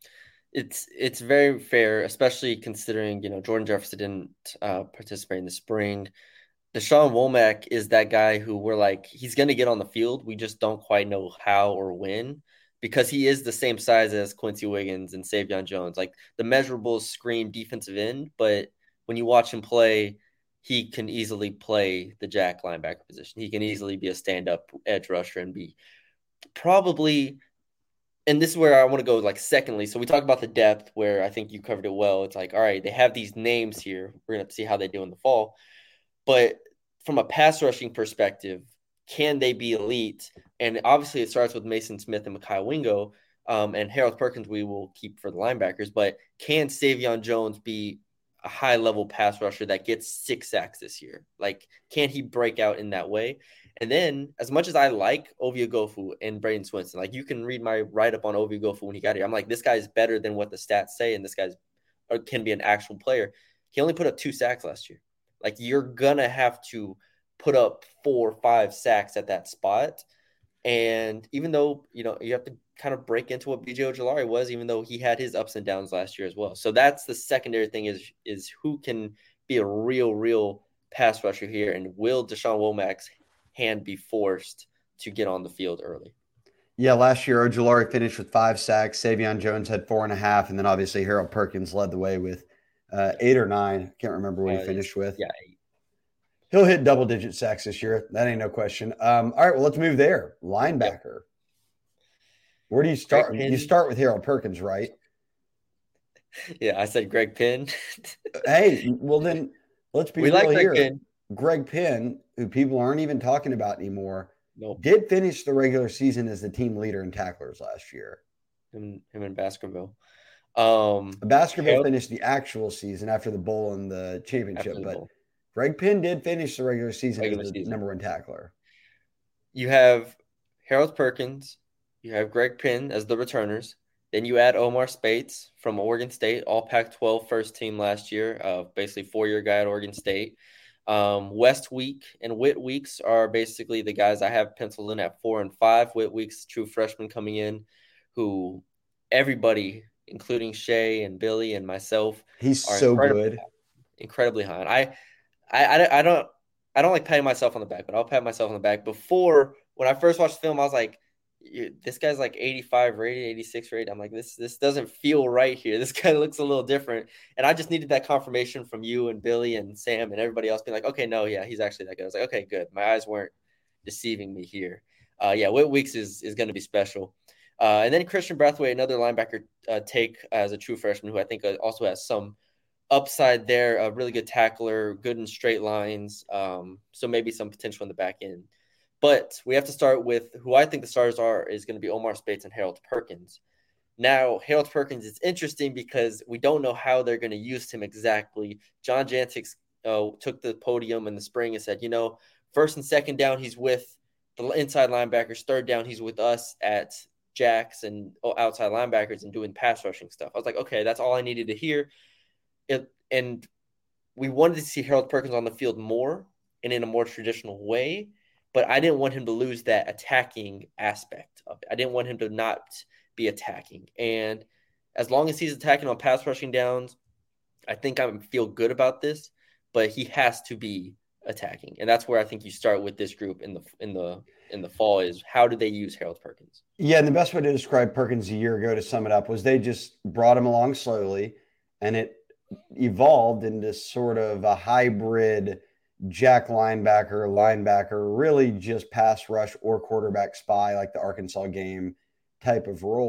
It's very fair, especially considering, Jordan Jefferson didn't participate in the spring. Deshaun Womack is that guy who we're like, he's going to get on the field. We just don't quite know how or when because he is the same size as Quincy Wiggins and Savion Jones. Like the measurables scream defensive end, but when you watch him play, he can easily play the jack linebacker position. He can easily be a stand-up edge rusher and be probably, and this is where I want to go like secondly. So we talk about the depth where I think you covered it well. It's like, all right, they have these names here. We're going to see how they do in the fall. But from a pass rushing perspective, can they be elite? And obviously, it starts with Mason Smith and Mekhi Wingo, and Harold Perkins. We will keep for the linebackers. But can Savion Jones be a high level pass rusher that gets 6 sacks this year? Like, can he break out in that way? And then, as much as I like Ovie Oghoufo and Braden Swinson, like you can read my write up on Ovie Oghoufo when he got here. I'm like, this guy's better than what the stats say, and this guy's can be an actual player. He only put up 2 sacks last year. Like you're gonna have to put up 4 or 5 sacks at that spot. And even though, you have to kind of break into what BJ Ojulari was, even though he had his ups and downs last year as well. So that's the secondary thing is who can be a real pass rusher here, and will Deshaun Womack's hand be forced to get on the field early? Yeah, last year Ojulari finished with 5 sacks. Savion Jones had 4.5, and then obviously Harold Perkins led the way with 8 or 9. Can't remember what he finished with. Yeah, He'll hit double-digit sacks this year. That ain't no question. All right, well, let's move there. Linebacker. Yep. Where do you start? You start with Harold Perkins, right? Yeah, I said Greg Penn. Hey, well then let's be real like here. Penn. Greg Penn, who people aren't even talking about anymore, nope, did finish the regular season as the team leader in tacklers last year. Him in Baskerville. Baskerville finished the actual season after the bowl and the championship, but Greg Penn did finish the regular season as the number 1 tackler. You have Harold Perkins, you have Greg Penn as the returners. Then you add Omar Speights from Oregon State, all Pac-12 first team last year, basically 4-year guy at Oregon State. West Week and Whit Weeks are basically the guys I have penciled in at 4 and 5. Whit Weeks, true freshman coming in, who everybody, including Shay and Billy and myself, he's so good, incredibly high. I don't like patting myself on the back, but I'll pat myself on the back. Before, when I first watched the film, I was like, this guy's like 85 rated, 86 rated. I'm like, this doesn't feel right here. This guy looks a little different. And I just needed that confirmation from you and Billy and Sam and everybody else being like, okay, no, yeah, he's actually that good. I was like, okay, good. My eyes weren't deceiving me here. Whit Weeks is going to be special. And then Christian Brathwaite, another linebacker take as a true freshman who I think also has some upside there, a really good tackler, good in straight lines. So maybe some potential in the back end. But we have to start with who I think the starters is going to be Omar Speights and Harold Perkins. Now, Harold Perkins is interesting because we don't know how they're going to use him exactly. John Jantix took the podium in the spring and said, first and second down, he's with the inside linebackers. Third down, he's with us at jacks and outside linebackers and doing pass rushing stuff. I was like, okay, that's all I needed to hear. And we wanted to see Harold Perkins on the field more and in a more traditional way. But I didn't want him to lose that attacking aspect of it. I didn't want him to not be attacking. And as long as he's attacking on pass rushing downs, I think I feel good about this. But he has to be attacking, and that's where I think you start with this group in the fall. Is how do they use Harold Perkins? Yeah, and the best way to describe Perkins a year ago, to sum it up, was they just brought him along slowly, and it evolved into sort of a hybrid jack linebacker, really just pass rush or quarterback spy, like the Arkansas game type of role.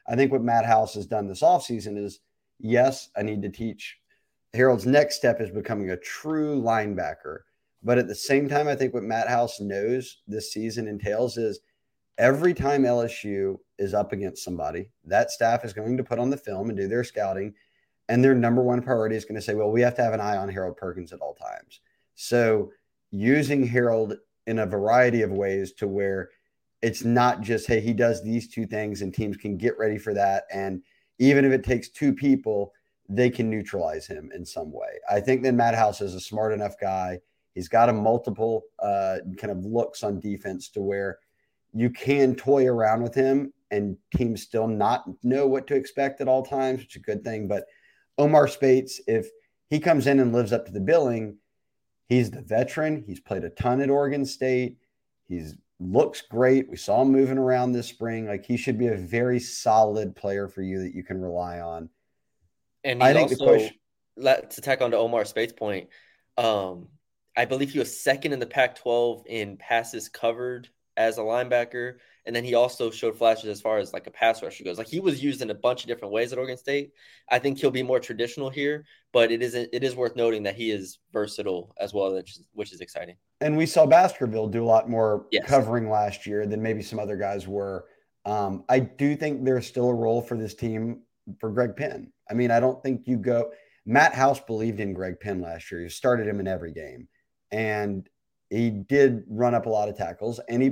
I think what Matt House has done this offseason is, yes, I need to teach. Harold's next step is becoming a true linebacker. But at the same time, I think what Matt House knows this season entails is every time LSU is up against somebody, that staff is going to put on the film and do their scouting. And their number one priority is going to say, well, we have to have an eye on Harold Perkins at all times. So using Harold in a variety of ways to where it's not just, hey, he does these two things and teams can get ready for that. And even if it takes two people, they can neutralize him in some way. I think that Matt House is a smart enough guy. He's got a multiple kind of looks on defense to where you can toy around with him and teams still not know what to expect at all times, which is a good thing. But Omar Speights, if he comes in and lives up to the billing, he's the veteran. He's played a ton at Oregon State. He's looks great. We saw him moving around this spring. Like, he should be a very solid player for you that you can rely on. And he's also, to tack on to Omar Spate's point, I believe he was second in the Pac-12 in passes covered as a linebacker. And then he also showed flashes as far as like a pass rusher goes. Like, he was used in a bunch of different ways at Oregon State. I think he'll be more traditional here, but it is worth noting that he is versatile as well, which is exciting. And we saw Baskerville do a lot more covering last year than maybe some other guys were. I do think there's still a role for this team for Greg Penn. I mean, I don't think you go – Matt House believed in Greg Penn last year. He started him in every game. And he did run up a lot of tackles. And he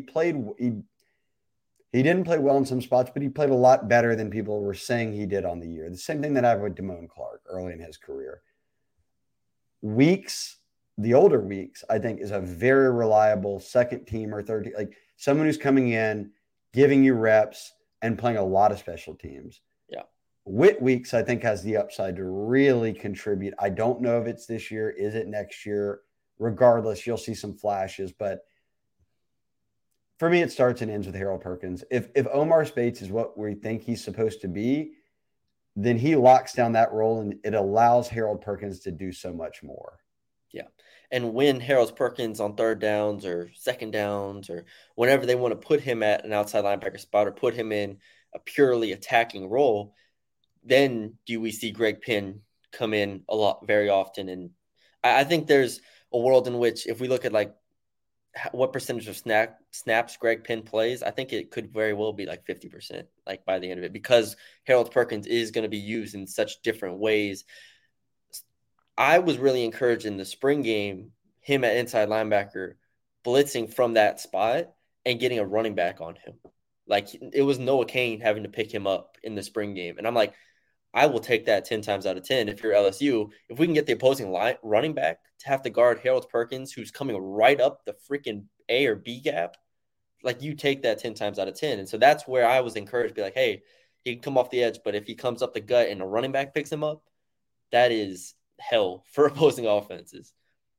didn't play well in some spots, but he played a lot better than people were saying he did on the year. The same thing that I have with Damone Clark early in his career. Weeks, the older Weeks, I think, is a very reliable second team or third team, like someone who's coming in, giving you reps, and playing a lot of special teams. Yeah. Whit Weeks, I think, has the upside to really contribute. I don't know if it's this year. Is it next year? Regardless, you'll see some flashes. But for me, it starts and ends with Harold Perkins. If Omar Speights is what we think he's supposed to be, then he locks down that role, and it allows Harold Perkins to do so much more. Yeah. And when Harold Perkins on third downs or second downs or whenever they want to put him at an outside linebacker spot or put him in a purely attacking role, then do we see Greg Penn come in very often. And I think there's a world in which, if we look at like what percentage of snaps Greg Penn plays, I think it could very well be like 50%, like by the end of it, because Harold Perkins is going to be used in such different ways. I was really encouraged in the spring game, him at inside linebacker, blitzing from that spot and getting a running back on him. Like, it was Noah Cain having to pick him up in the spring game. And I'm like, I will take that 10 times out of 10 if you're LSU. If we can get the opposing running back to have to guard Harold Perkins, who's coming right up the freaking A or B gap, like, you take that 10 times out of 10. And so that's where I was encouraged to be like, hey, he can come off the edge, but if he comes up the gut and a running back picks him up, that is hell for opposing offenses.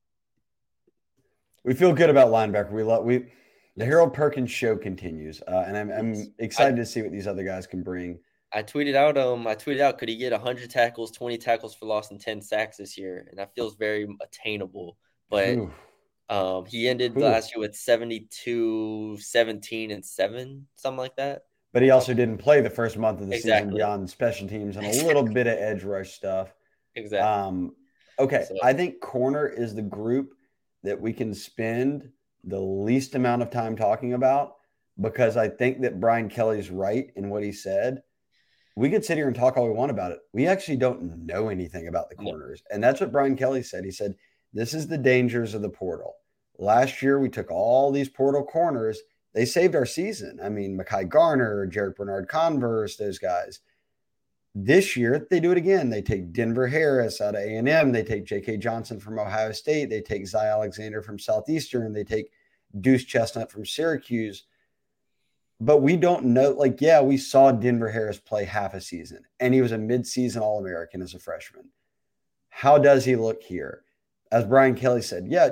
We feel good about linebacker. The Harold Perkins show continues, and I'm excited to see what these other guys can bring. I tweeted out, could he get 100 tackles, 20 tackles for loss, and 10 sacks this year? And that feels very attainable. But he ended last year with 72, 17, and 7, something like that. But he also didn't play the first month of the season beyond special teams and a little bit of edge rush stuff. Exactly. Okay, so I think corner is the group that we can spend the least amount of time talking about, because I think that Brian Kelly's right in what he said. We could sit here and talk all we want about it. We actually don't know anything about the corners. And that's what Brian Kelly said. He said, this is the dangers of the portal. Last year, we took all these portal corners. They saved our season. I mean, Mekhi Garner, Jarek Bernard-Converse, those guys. This year, they do it again. They take Denver Harris out of A&M. They take J.K. Johnson from Ohio State. They take Zy Alexander from Southeastern. They take Deuce Chestnut from Syracuse. But we don't know. Like, yeah, we saw Denver Harris play half a season, and he was a midseason All-American as a freshman. How does he look here? As Brian Kelly said, yeah,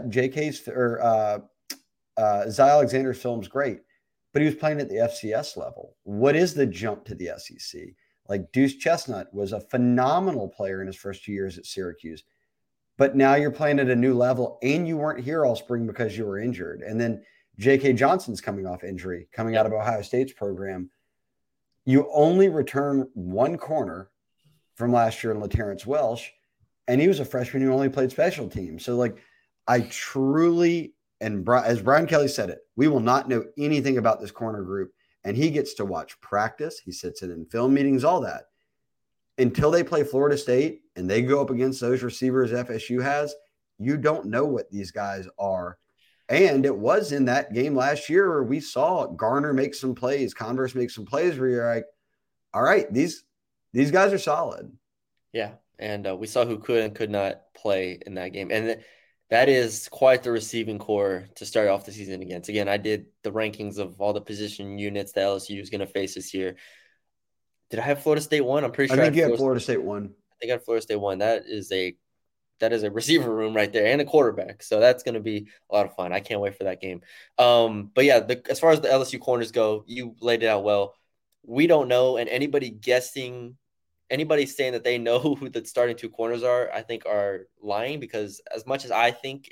Zy Alexander's film's great, but he was playing at the FCS level. What is the jump to the SEC? Like, Deuce Chestnut was a phenomenal player in his first 2 years at Syracuse, but now you're playing at a new level, and you weren't here all spring because you were injured. And then J.K. Johnson's coming off injury, coming out of Ohio State's program. you only return one corner from last year in LaTerrence Welsh, and he was a freshman who only played special teams. So, like, I truly, and as Brian Kelly said it, we will not know anything about this corner group, and he gets to watch practice. He sits in film meetings, all that. Until they play Florida State and they go up against those receivers FSU has, you don't know what these guys are. And it was in that game last year where we saw Garner make some plays, Converse make some plays where you're like, all right, these guys are solid. Yeah, and we saw who could and could not play in that game, and that is quite the receiving core to start off the season against. Again, I did the rankings of all the position units that LSU is going to face this year. Did I have Florida State one? I'm pretty I sure I think had you had Florida State one. I think I had Florida State one. That is a receiver room right there and a quarterback. So that's going to be a lot of fun. I can't wait for that game. But yeah, as far as the LSU corners go, you laid it out well. We don't know, and anybody saying that they know who the starting two corners are, I think are lying, because as much as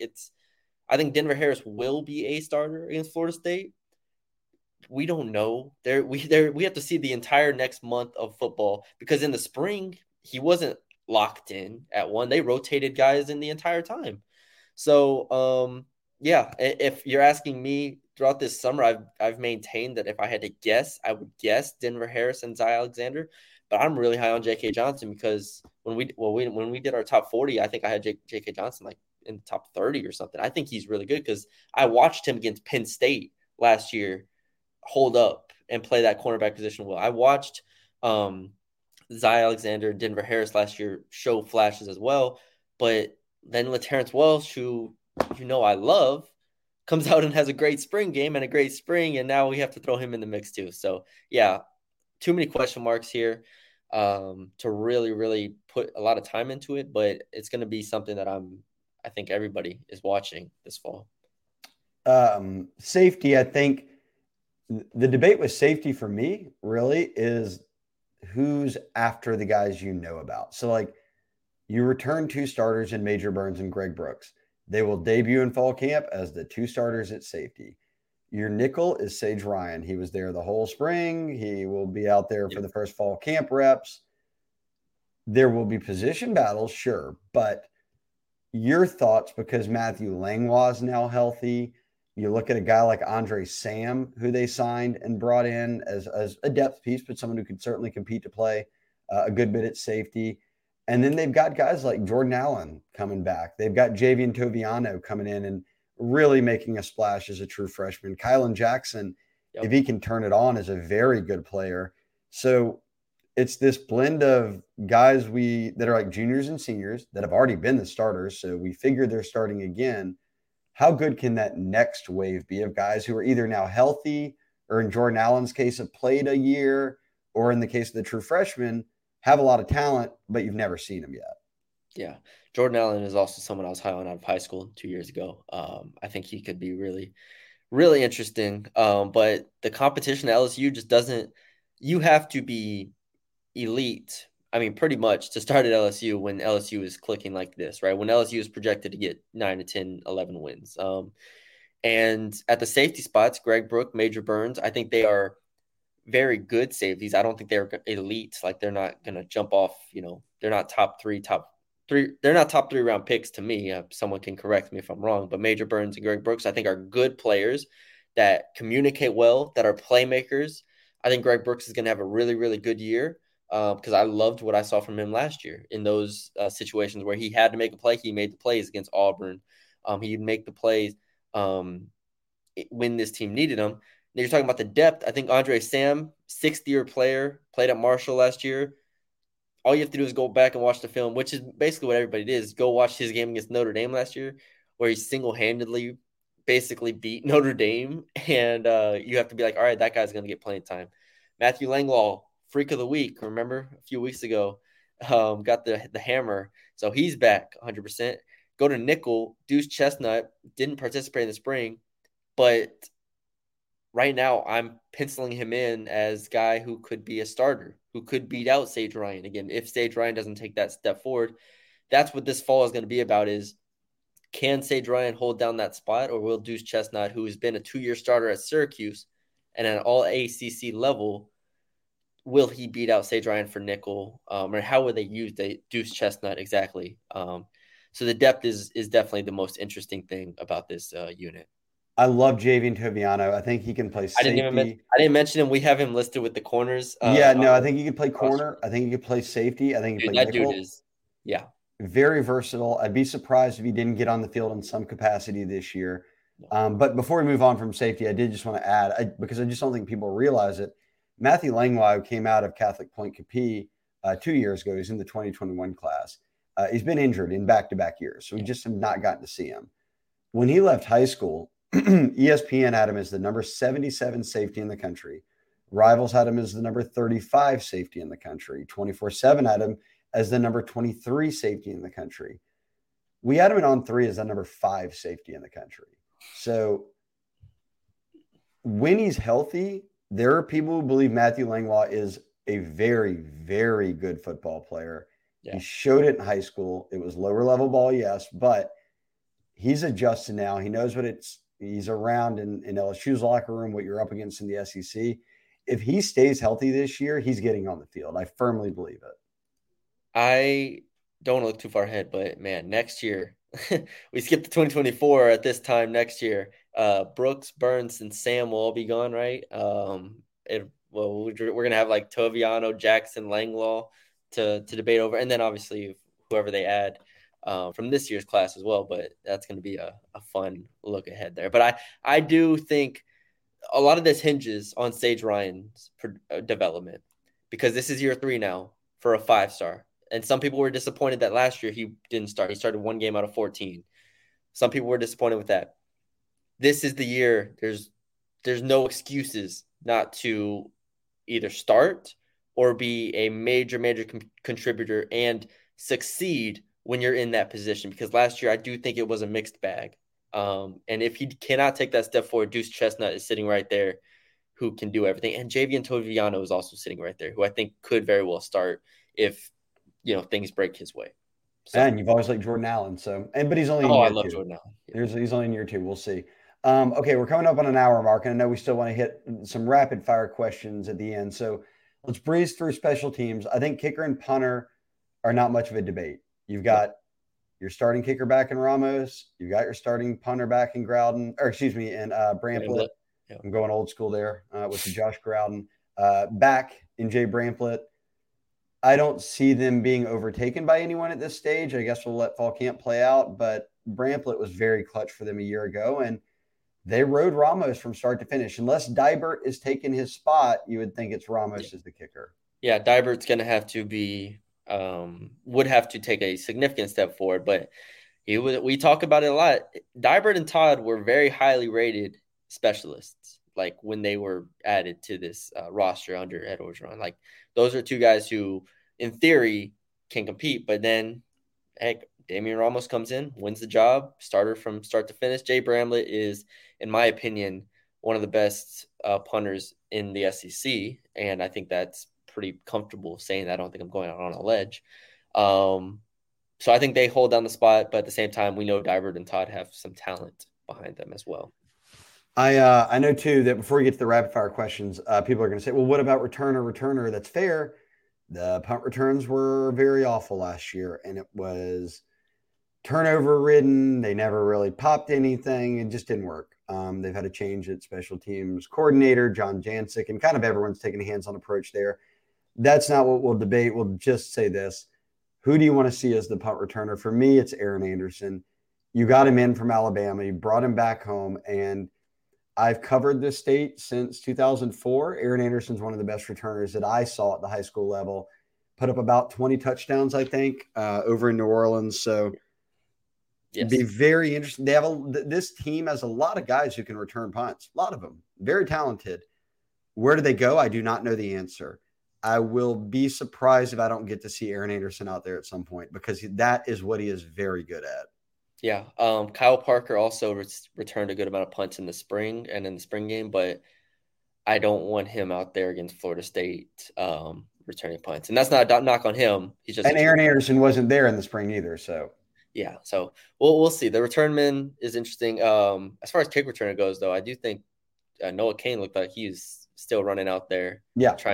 I think Denver Harris will be a starter against Florida State. We don't know. We have to see the entire next month of football, because in the spring he wasn't locked in at one. They rotated guys in the entire time. So yeah, if you're asking me, throughout this summer, I've maintained that if I had to guess, I would guess Denver Harris and Zy Alexander. But I'm really high on J.K. Johnson, because when we did our top 40, I think I had J.K. Johnson like in the top 30 or something. I think he's really good, because I watched him against Penn State last year hold up and play that cornerback position well. I watched Zy Alexander and Denver Harris last year show flashes as well, but then LaTerrence Welsh, who I love, comes out and has a great spring game and a great spring, and now we have to throw him in the mix too. So yeah, too many question marks here to really, really put a lot of time into it, but it's going to be something that I think everybody is watching this fall. Safety, I think the debate with safety for me really is who's after the guys you know about. So, like, you return two starters in Major Burns and Greg Brooks. They will debut in fall camp as the two starters at safety. Your nickel is Sage Ryan. He was there the whole spring. He will be out there for the first fall camp reps. There will be position battles, sure, but your thoughts, because Matthew Langlois is now healthy. You look at a guy like Andre Sam, who they signed and brought in as a depth piece, but someone who could certainly compete to play a good bit at safety. And then they've got guys like Jordan Allen coming back. They've got Javian Toviano coming in and really making a splash as a true freshman. Kylan Jackson, if he can turn it on, is a very good player. So it's this blend of guys that are like juniors and seniors that have already been the starters. So we figure they're starting again. How good can that next wave be of guys who are either now healthy, or in Jordan Allen's case, have played a year, or in the case of the true freshman, have a lot of talent, but you've never seen them yet? Yeah. Jordan Allen is also someone I was high on out of high school 2 years ago. I think he could be really, really interesting. But the competition at LSU just doesn't, you have to be elite. I mean, pretty much to start at LSU when LSU is clicking like this, right? When LSU is projected to get 9 to 10, 11 wins. And at the safety spots, Greg Brook, Major Burns, I think they are very good safeties. I don't think they're elite. Like, they're not going to jump off, they're not top three. They're not top 3 round picks to me. Someone can correct me if I'm wrong, but Major Burns and Greg Brooks, I think, are good players that communicate well, that are playmakers. I think Greg Brooks is going to have a really, really good year, because I loved what I saw from him last year in those situations where he had to make a play. He made the plays against Auburn. He'd make the plays when this team needed him. Now you're talking about the depth. I think Andre Sam, 6th-year player, played at Marshall last year. All you have to do is go back and watch the film, which is basically what everybody did, is go watch his game against Notre Dame last year, where he single-handedly basically beat Notre Dame. And you have to be like, all right, that guy's going to get playing time. Matthew Langlaw, freak of the week, remember a few weeks ago, got the hammer. So he's back 100%. Go to nickel. Deuce Chestnut didn't participate in the spring, but right now I'm penciling him in as guy who could be a starter, who could beat out Sage Ryan. Again, if Sage Ryan doesn't take that step forward, that's what this fall is going to be about, is can Sage Ryan hold down that spot, or will Deuce Chestnut, who has been a 2-year starter at Syracuse and at an all ACC level, will he beat out Sage Ryan for nickel, or how would they use the Deuce Chestnut exactly? So the depth is definitely the most interesting thing about this unit. I love Javian Toviano. I think he can play safety. I didn't mention him. We have him listed with the corners. Yeah, no, I think he could play Roster. corner. I think he could play safety. I think he could Dude, play that dude nickel. is, yeah. Very versatile. I'd be surprised if he didn't get on the field in some capacity this year. No. But before we move on from safety, I did just want to add, because I just don't think people realize it. Matthew Langlois, who came out of Catholic Point Capee 2 years ago, he's in the 2021 class. He's been injured in back-to-back years, so we just have not gotten to see him. When he left high school, ESPN had him as the number 77 safety in the country. Rivals had him as the number 35 safety in the country. 24/7 had him as the number 23 safety in the country. We had him in On 3 as the number 5 safety in the country. So when he's healthy, there are people who believe Matthew Langlois is a very, very good football player. Yeah. He showed it in high school. It was lower level ball, yes, but he's adjusted now. He knows what he's around in LSU's locker room, what you're up against in the SEC. If he stays healthy this year, he's getting on the field. I firmly believe it. I don't look too far ahead, but man, next year we skipped to 2024 at this time next year. Brooks, Burns, and Sam will all be gone, right? We're gonna have like Toviano, Jackson, Langlois to debate over, and then obviously whoever they add from this year's class as well. But that's gonna be a fun look ahead there. But I do think a lot of this hinges on Sage Ryan's development, because this is year 3 now for a 5-star. And some people were disappointed that last year he didn't start. He started 1 game out of 14. Some people were disappointed with that. This is the year. There's no excuses not to either start or be a major contributor and succeed when you're in that position. Because last year I do think it was a mixed bag. And if he cannot take that step forward, Deuce Chestnut is sitting right there who can do everything. And Javian Toviano is also sitting right there, who I think could very well start if things break his way. So, and you've always liked Jordan Allen. But he's only in year 2. I love Jordan Allen. Yeah. He's only in year 2. We'll see. Okay, we're coming up on an hour mark, and I know we still want to hit some rapid fire questions at the end. So let's breeze through special teams. I think kicker and punter are not much of a debate. You've got your starting kicker back in Ramos. You've got your starting punter back in Bramblett. Yeah. I'm going old school there with the Josh Groudon. Back in Jay Bramblett. I don't see them being overtaken by anyone at this stage. I guess we'll let fall camp play out, but Bramblett was very clutch for them a year ago, and they rode Ramos from start to finish. Unless Dibert is taking his spot, you would think it's Ramos as the kicker. Yeah, Dibert's going to have to be would have to take a significant step forward, but we talk about it a lot. Dibert and Todd were very highly rated specialists, like when they were added to this roster under Ed Orgeron. Like, those are 2 guys who, in theory, can compete, but then, heck, Damian Ramos comes in, wins the job, starter from start to finish. Jay Bramblett is, in my opinion, one of the best punters in the SEC, and I think that's pretty comfortable saying that. I don't think I'm going out on a ledge. So I think they hold down the spot, but at the same time, we know Dibert and Todd have some talent behind them as well. I know, too, that before we get to the rapid-fire questions, people are going to say, well, what about returner? That's fair. The punt returns were very awful last year, and it was turnover-ridden. They never really popped anything. It just didn't work. They've had a change at special teams coordinator, John Jancic, and kind of everyone's taking a hands-on approach there. That's not what we'll debate. We'll just say this. Who do you want to see as the punt returner? For me, it's Aaron Anderson. You got him in from Alabama. You brought him back home, and I've covered this state since 2004. Aaron Anderson's one of the best returners that I saw at the high school level. Put up about 20 touchdowns, I think, over in New Orleans. So it'd be very interesting. This team has a lot of guys who can return punts. A lot of them. Very talented. Where do they go? I do not know the answer. I will be surprised if I don't get to see Aaron Anderson out there at some point, because that is what he is very good at. Yeah. Kyle Parker also returned a good amount of punts in the spring and in the spring game, but I don't want him out there against Florida State returning punts. And that's not a knock on him. He's just Aaron Anderson wasn't there in the spring either. So yeah. So we'll see. The return man is interesting. As far as kick returner goes, though, I do think Noah Cain looked like he's still running out there, trying to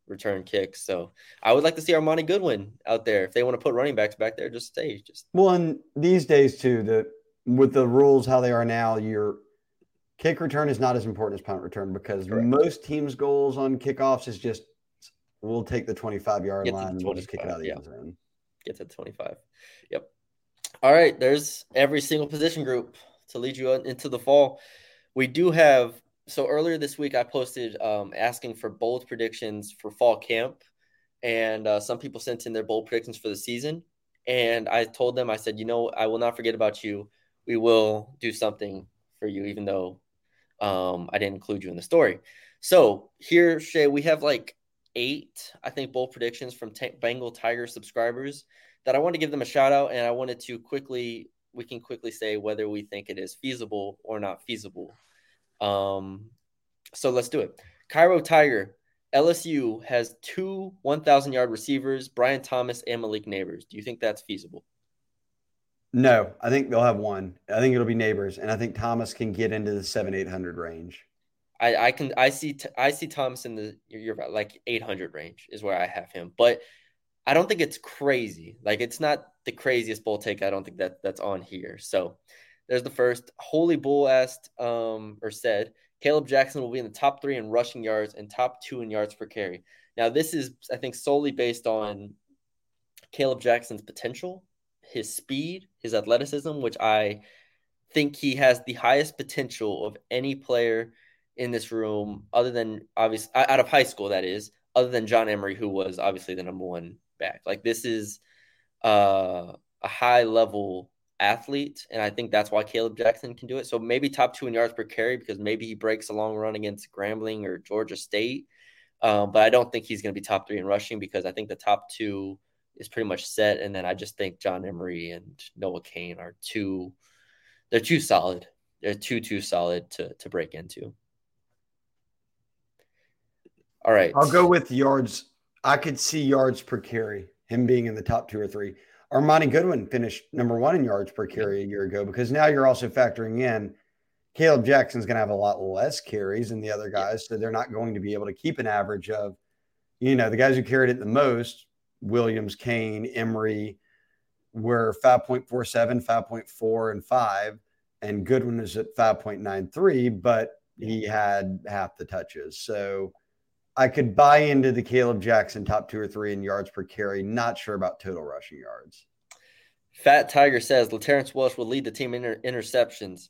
return kicks. So I would like to see Armani Goodwin out there. If they want to put running backs back there, just stay. Well, and these days too, with the rules how they are now, your kick return is not as important as punt return because correct. most teams' goals on kickoffs is just we'll take the 25-yard line and we'll just kick it out of the end zone. Get to the 25. Yep. All right. There's every single position group to lead you into the fall. We do have. So earlier this week, I posted asking for bold predictions for fall camp, and some people sent in their bold predictions for the season. And I told them, I said, I will not forget about you. We will do something for you, even though I didn't include you in the story. So here, Shay, we have like 8, I think, bold predictions from Bengal Tiger subscribers that I want to give them a shout out, and I wanted to we can quickly say whether we think it is feasible or not feasible. So let's do it. Cairo Tiger, LSU has 2 1,000-yard receivers, Brian Thomas and Malik Neighbors. Do you think that's feasible? No, I think they'll have one. I think it'll be Neighbors, and I think Thomas can get into the 700-800 range. I see Thomas in you're right, like 800 range is where I have him, but I don't think it's crazy. Like, it's not the craziest bold take. I don't think that's on here. So there's the first. Holy Bull asked or said Caleb Jackson will be in the top 3 in rushing yards and top 2 in yards per carry. Now, this is, I think, solely based on Caleb Jackson's potential, his speed, his athleticism, which I think he has the highest potential of any player in this room, other than obviously out of high school, that is, other than John Emery, who was obviously the number 1 back. Like, this is a high level athlete, and I think that's why Caleb Jackson can do it. So maybe top 2 in yards per carry because maybe he breaks a long run against Grambling or Georgia State. But I don't think he's going to be top 3 in rushing because I think the top 2 is pretty much set. And then I just think John Emery and Noah Cain are too solid. They're too solid to break into. All right. I'll go with yards. I could see yards per carry, him being in the top 2 or 3. Armani Goodwin finished number 1 in yards per carry a year ago because now you're also factoring in Caleb Jackson's going to have a lot less carries than the other guys, so they're not going to be able to keep an average of, the guys who carried it the most, Williams, Cain, Emery, were 5.47, 5.4, and 5, and Goodwin was at 5.93, but he had half the touches. So I could buy into the Caleb Jackson top 2 or 3 in yards per carry. Not sure about total rushing yards. Fat Tiger says LaTerrence Welsh will lead the team in interceptions.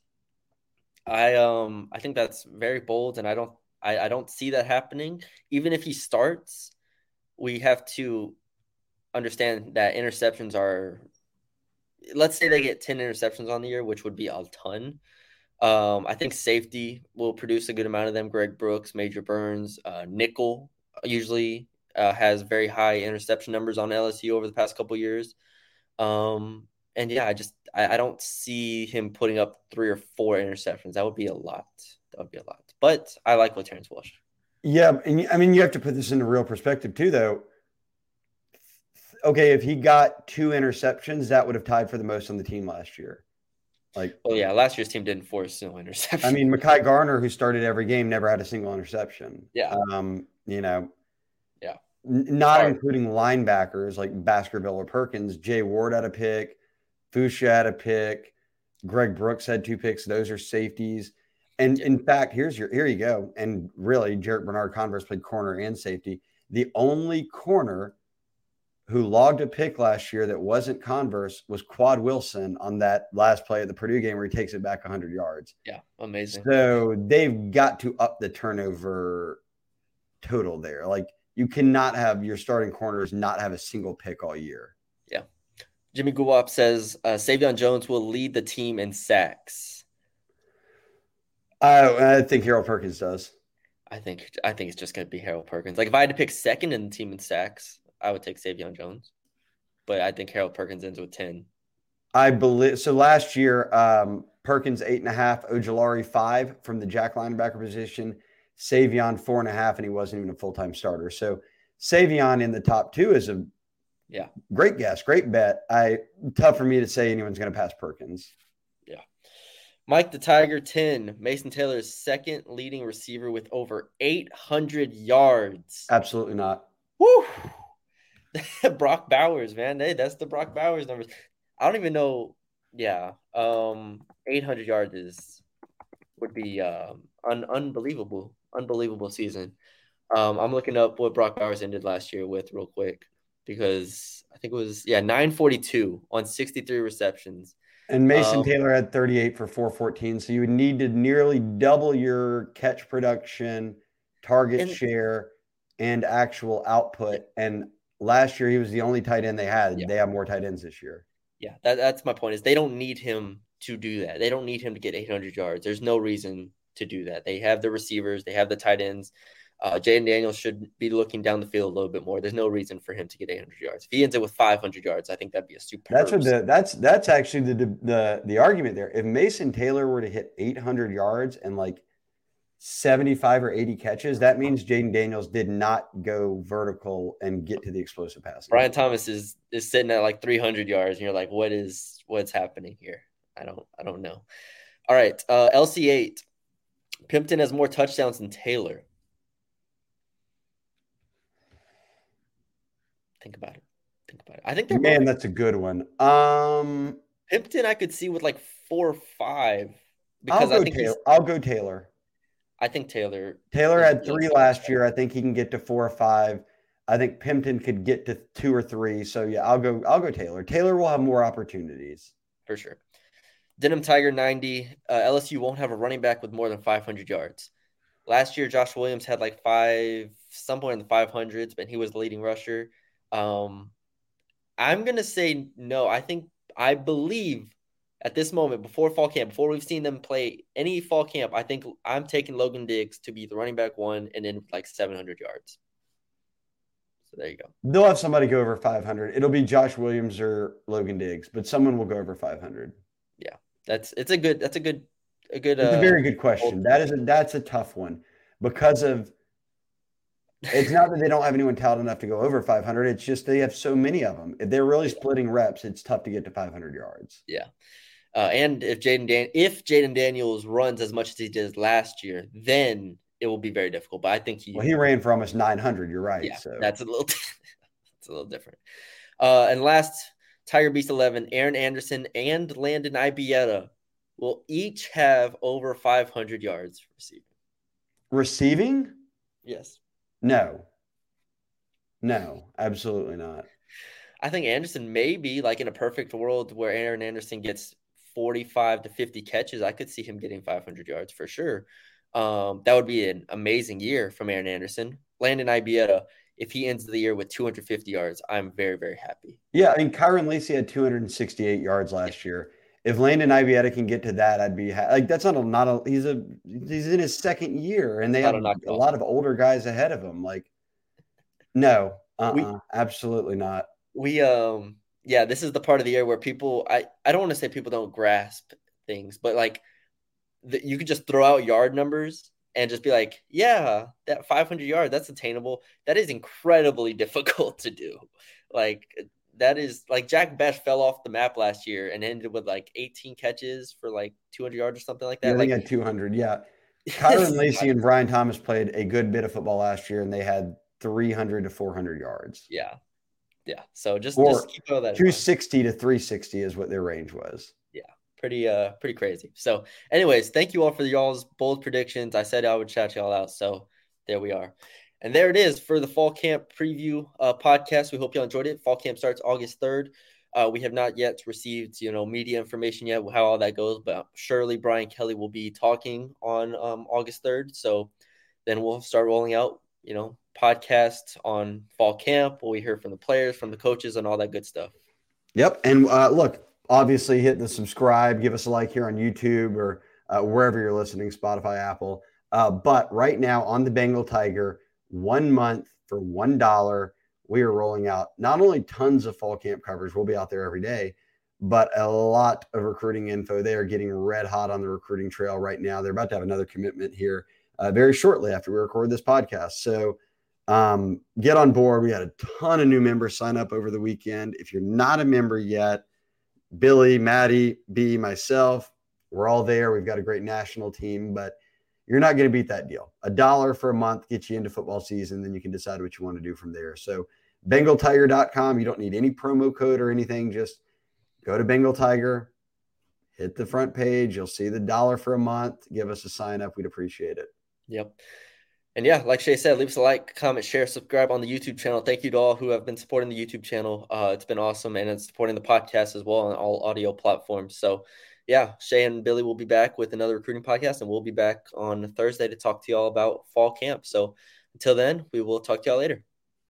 I think that's very bold, and I don't see that happening. Even if he starts, we have to understand that interceptions are. Let's say they get 10 interceptions on the year, which would be a ton. I think safety will produce a good amount of them. Greg Brooks, Major Burns, nickel usually has very high interception numbers on LSU over the past couple of years. And yeah, I don't see him putting up 3 or 4 interceptions. That would be a lot. But I like LaTerrence Welsh. Yeah, and I mean, you have to put this into real perspective too, though. Okay, if he got 2 interceptions, that would have tied for the most on the team last year. Yeah, last year's team didn't force a single interception. I mean, Mekhi Garner, who started every game, never had a single interception. Yeah. Not including linebackers like Baskerville or Perkins. Jay Ward had a pick. Fuchsia had a pick. Greg Brooks had 2 picks. Those are safeties. And in fact, here you go. And really, Jarrett Bernard-Converse played corner and safety. The only corner who logged a pick last year that wasn't Converse was Quad Wilson on that last play at the Purdue game where he takes it back 100 yards. Yeah, amazing. So they've got to up the turnover total there. Like, you cannot have your starting corners not have a single pick all year. Yeah. Jimmy Guwap says Savion Jones will lead the team in sacks. I think Harold Perkins does. I think it's just going to be Harold Perkins. Like, if I had to pick second in the team in sacks, I would take Savion Jones. But I think Harold Perkins ends with 10. I believe so. Last year, Perkins 8.5, Ojulari 5 from the jack linebacker position, Savion 4.5, and he wasn't even a full-time starter. So Savion in the top 2 is a great guess, great bet. Tough for me to say anyone's going to pass Perkins. Yeah. Mike the Tiger 10. Mason Taylor is second leading receiver with over 800 yards. Absolutely not. Woo! Brock Bowers, man. Hey, that's the Brock Bowers numbers. I don't even know. Yeah. 800 yards would be unbelievable. Unbelievable season. I'm looking up what Brock Bowers ended last year with real quick because I think it was 942 on 63 receptions. And Mason Taylor had 38 for 414. So you would need to nearly double your catch production, target share, and actual output. And last year he was the only tight end they had. Yeah. They have more tight ends this year. Yeah, that's my point. Is they don't need him to do that. They don't need him to get 800 yards. There's no reason to do that. They have the receivers. They have the tight ends. Jayden Daniels should be looking down the field a little bit more. There's no reason for him to get 800 yards. If he ends up with 500 yards, I think that'd be a superb. That's actually the argument there. If Mason Taylor were to hit 800 yards and like 75 or 80 catches, that means Jayden Daniels did not go vertical and get to the explosive passing. Brian Thomas is sitting at like 300 yards, and you're like, what's happening here? I don't know. All right, LC8. Pimpton has more touchdowns than Taylor. Think about it. I think that's a good one. Pimpton, I could see with like 4 or 5. Because I'll go Taylor. I think Taylor had 3 last year. I think he can get to 4 or 5. I think Pimpton could get to 2 or 3. So yeah, I'll go Taylor. Taylor will have more opportunities for sure. Denim Tiger 90. LSU won't have a running back with more than 500 yards. Last year, Josh Williams had like 5, somewhere in the 500s, but he was the leading rusher. I'm gonna say no. I believe at this moment, before fall camp, before we've seen them play any fall camp, I think I'm taking Logan Diggs to be the running back 1 and then like 700 yards. So there you go. They'll have somebody go over 500. It'll be Josh Williams or Logan Diggs, but someone will go over 500. Yeah, it's a very good question. That's a tough one because of. It's not that they don't have anyone talented enough to go over 500. It's just they have so many of them. If they're really splitting reps, it's tough to get to 500 yards. Yeah. And if Jayden Daniels runs as much as he did last year, then it will be very difficult. But I think he ran for almost 900. You're right. Yeah, so that's a little different. And last, Tiger Beast 11, Aaron Anderson and Landon Ibieta will each have over 500 yards receiving. Receiving? Yes. No, absolutely not. I think Anderson may be like in a perfect world where Aaron Anderson gets 45 to 50 catches. I could see him getting 500 yards for sure. That would be an amazing year from Aaron Anderson. Landon Ibieta, if he ends the year with 250 yards, I'm very, very happy. Yeah, I mean, Kyron Lacy had 268 yards last year. If Landon Ibieta can get to that, I'd be like, that's he's in his second year and they have a lot of older guys ahead of him. Like, no, absolutely not. This is the part of the year where people, I don't want to say people don't grasp things, but like you could just throw out yard numbers and just be like, yeah, that 500 yards, that's attainable. That is incredibly difficult to do. Like, that is like Jack Bech fell off the map last year and ended with like 18 catches for like 200 yards or something like that. Yeah, they had 200. Yeah. Kyron Lacy and Brian Thomas played a good bit of football last year and they had 300 to 400 yards. Yeah. Yeah. So just keep all that. 260 to 360 is what their range was. Yeah. Pretty crazy. So anyways, thank you all for y'all's bold predictions. I said I would shout y'all out. So there we are. And there it is for the fall camp preview podcast. We hope y'all enjoyed it. Fall camp starts August 3rd. We have not yet received, media information yet, how all that goes, but surely Brian Kelly will be talking on August 3rd. So then we'll start rolling out, podcasts on fall camp where we hear from the players, from the coaches, and all that good stuff. Yep. And look, obviously hit the subscribe, give us a like here on YouTube or wherever you're listening, Spotify, Apple. But right now on the Bengal Tiger, 1 month for $1, we are rolling out not only tons of fall camp coverage, we'll be out there every day, but a lot of recruiting info. They are getting red hot on the recruiting trail right now. They're about to have another commitment here very shortly after we record this podcast. So get on board. We had a ton of new members sign up over the weekend. If you're not a member yet, Billy, Maddie, B, myself, We're all there. We've got a great national team, but you're not going to beat that deal. $1 for a month gets you into football season, then you can decide what you want to do from there. So BengalTiger.com, you don't need any promo code or anything. Just go to Bengal Tiger, hit the front page. You'll see the $1 for a month. Give us a sign up. We'd appreciate it. Yep. And yeah, like Shay said, leave us a like, comment, share, subscribe on the YouTube channel. Thank you to all who have been supporting the YouTube channel. It's been awesome, and it's supporting the podcast as well on all audio platforms. So yeah, Shay and Billy will be back with another recruiting podcast, and we'll be back on Thursday to talk to y'all about fall camp. So until then, we will talk to y'all later.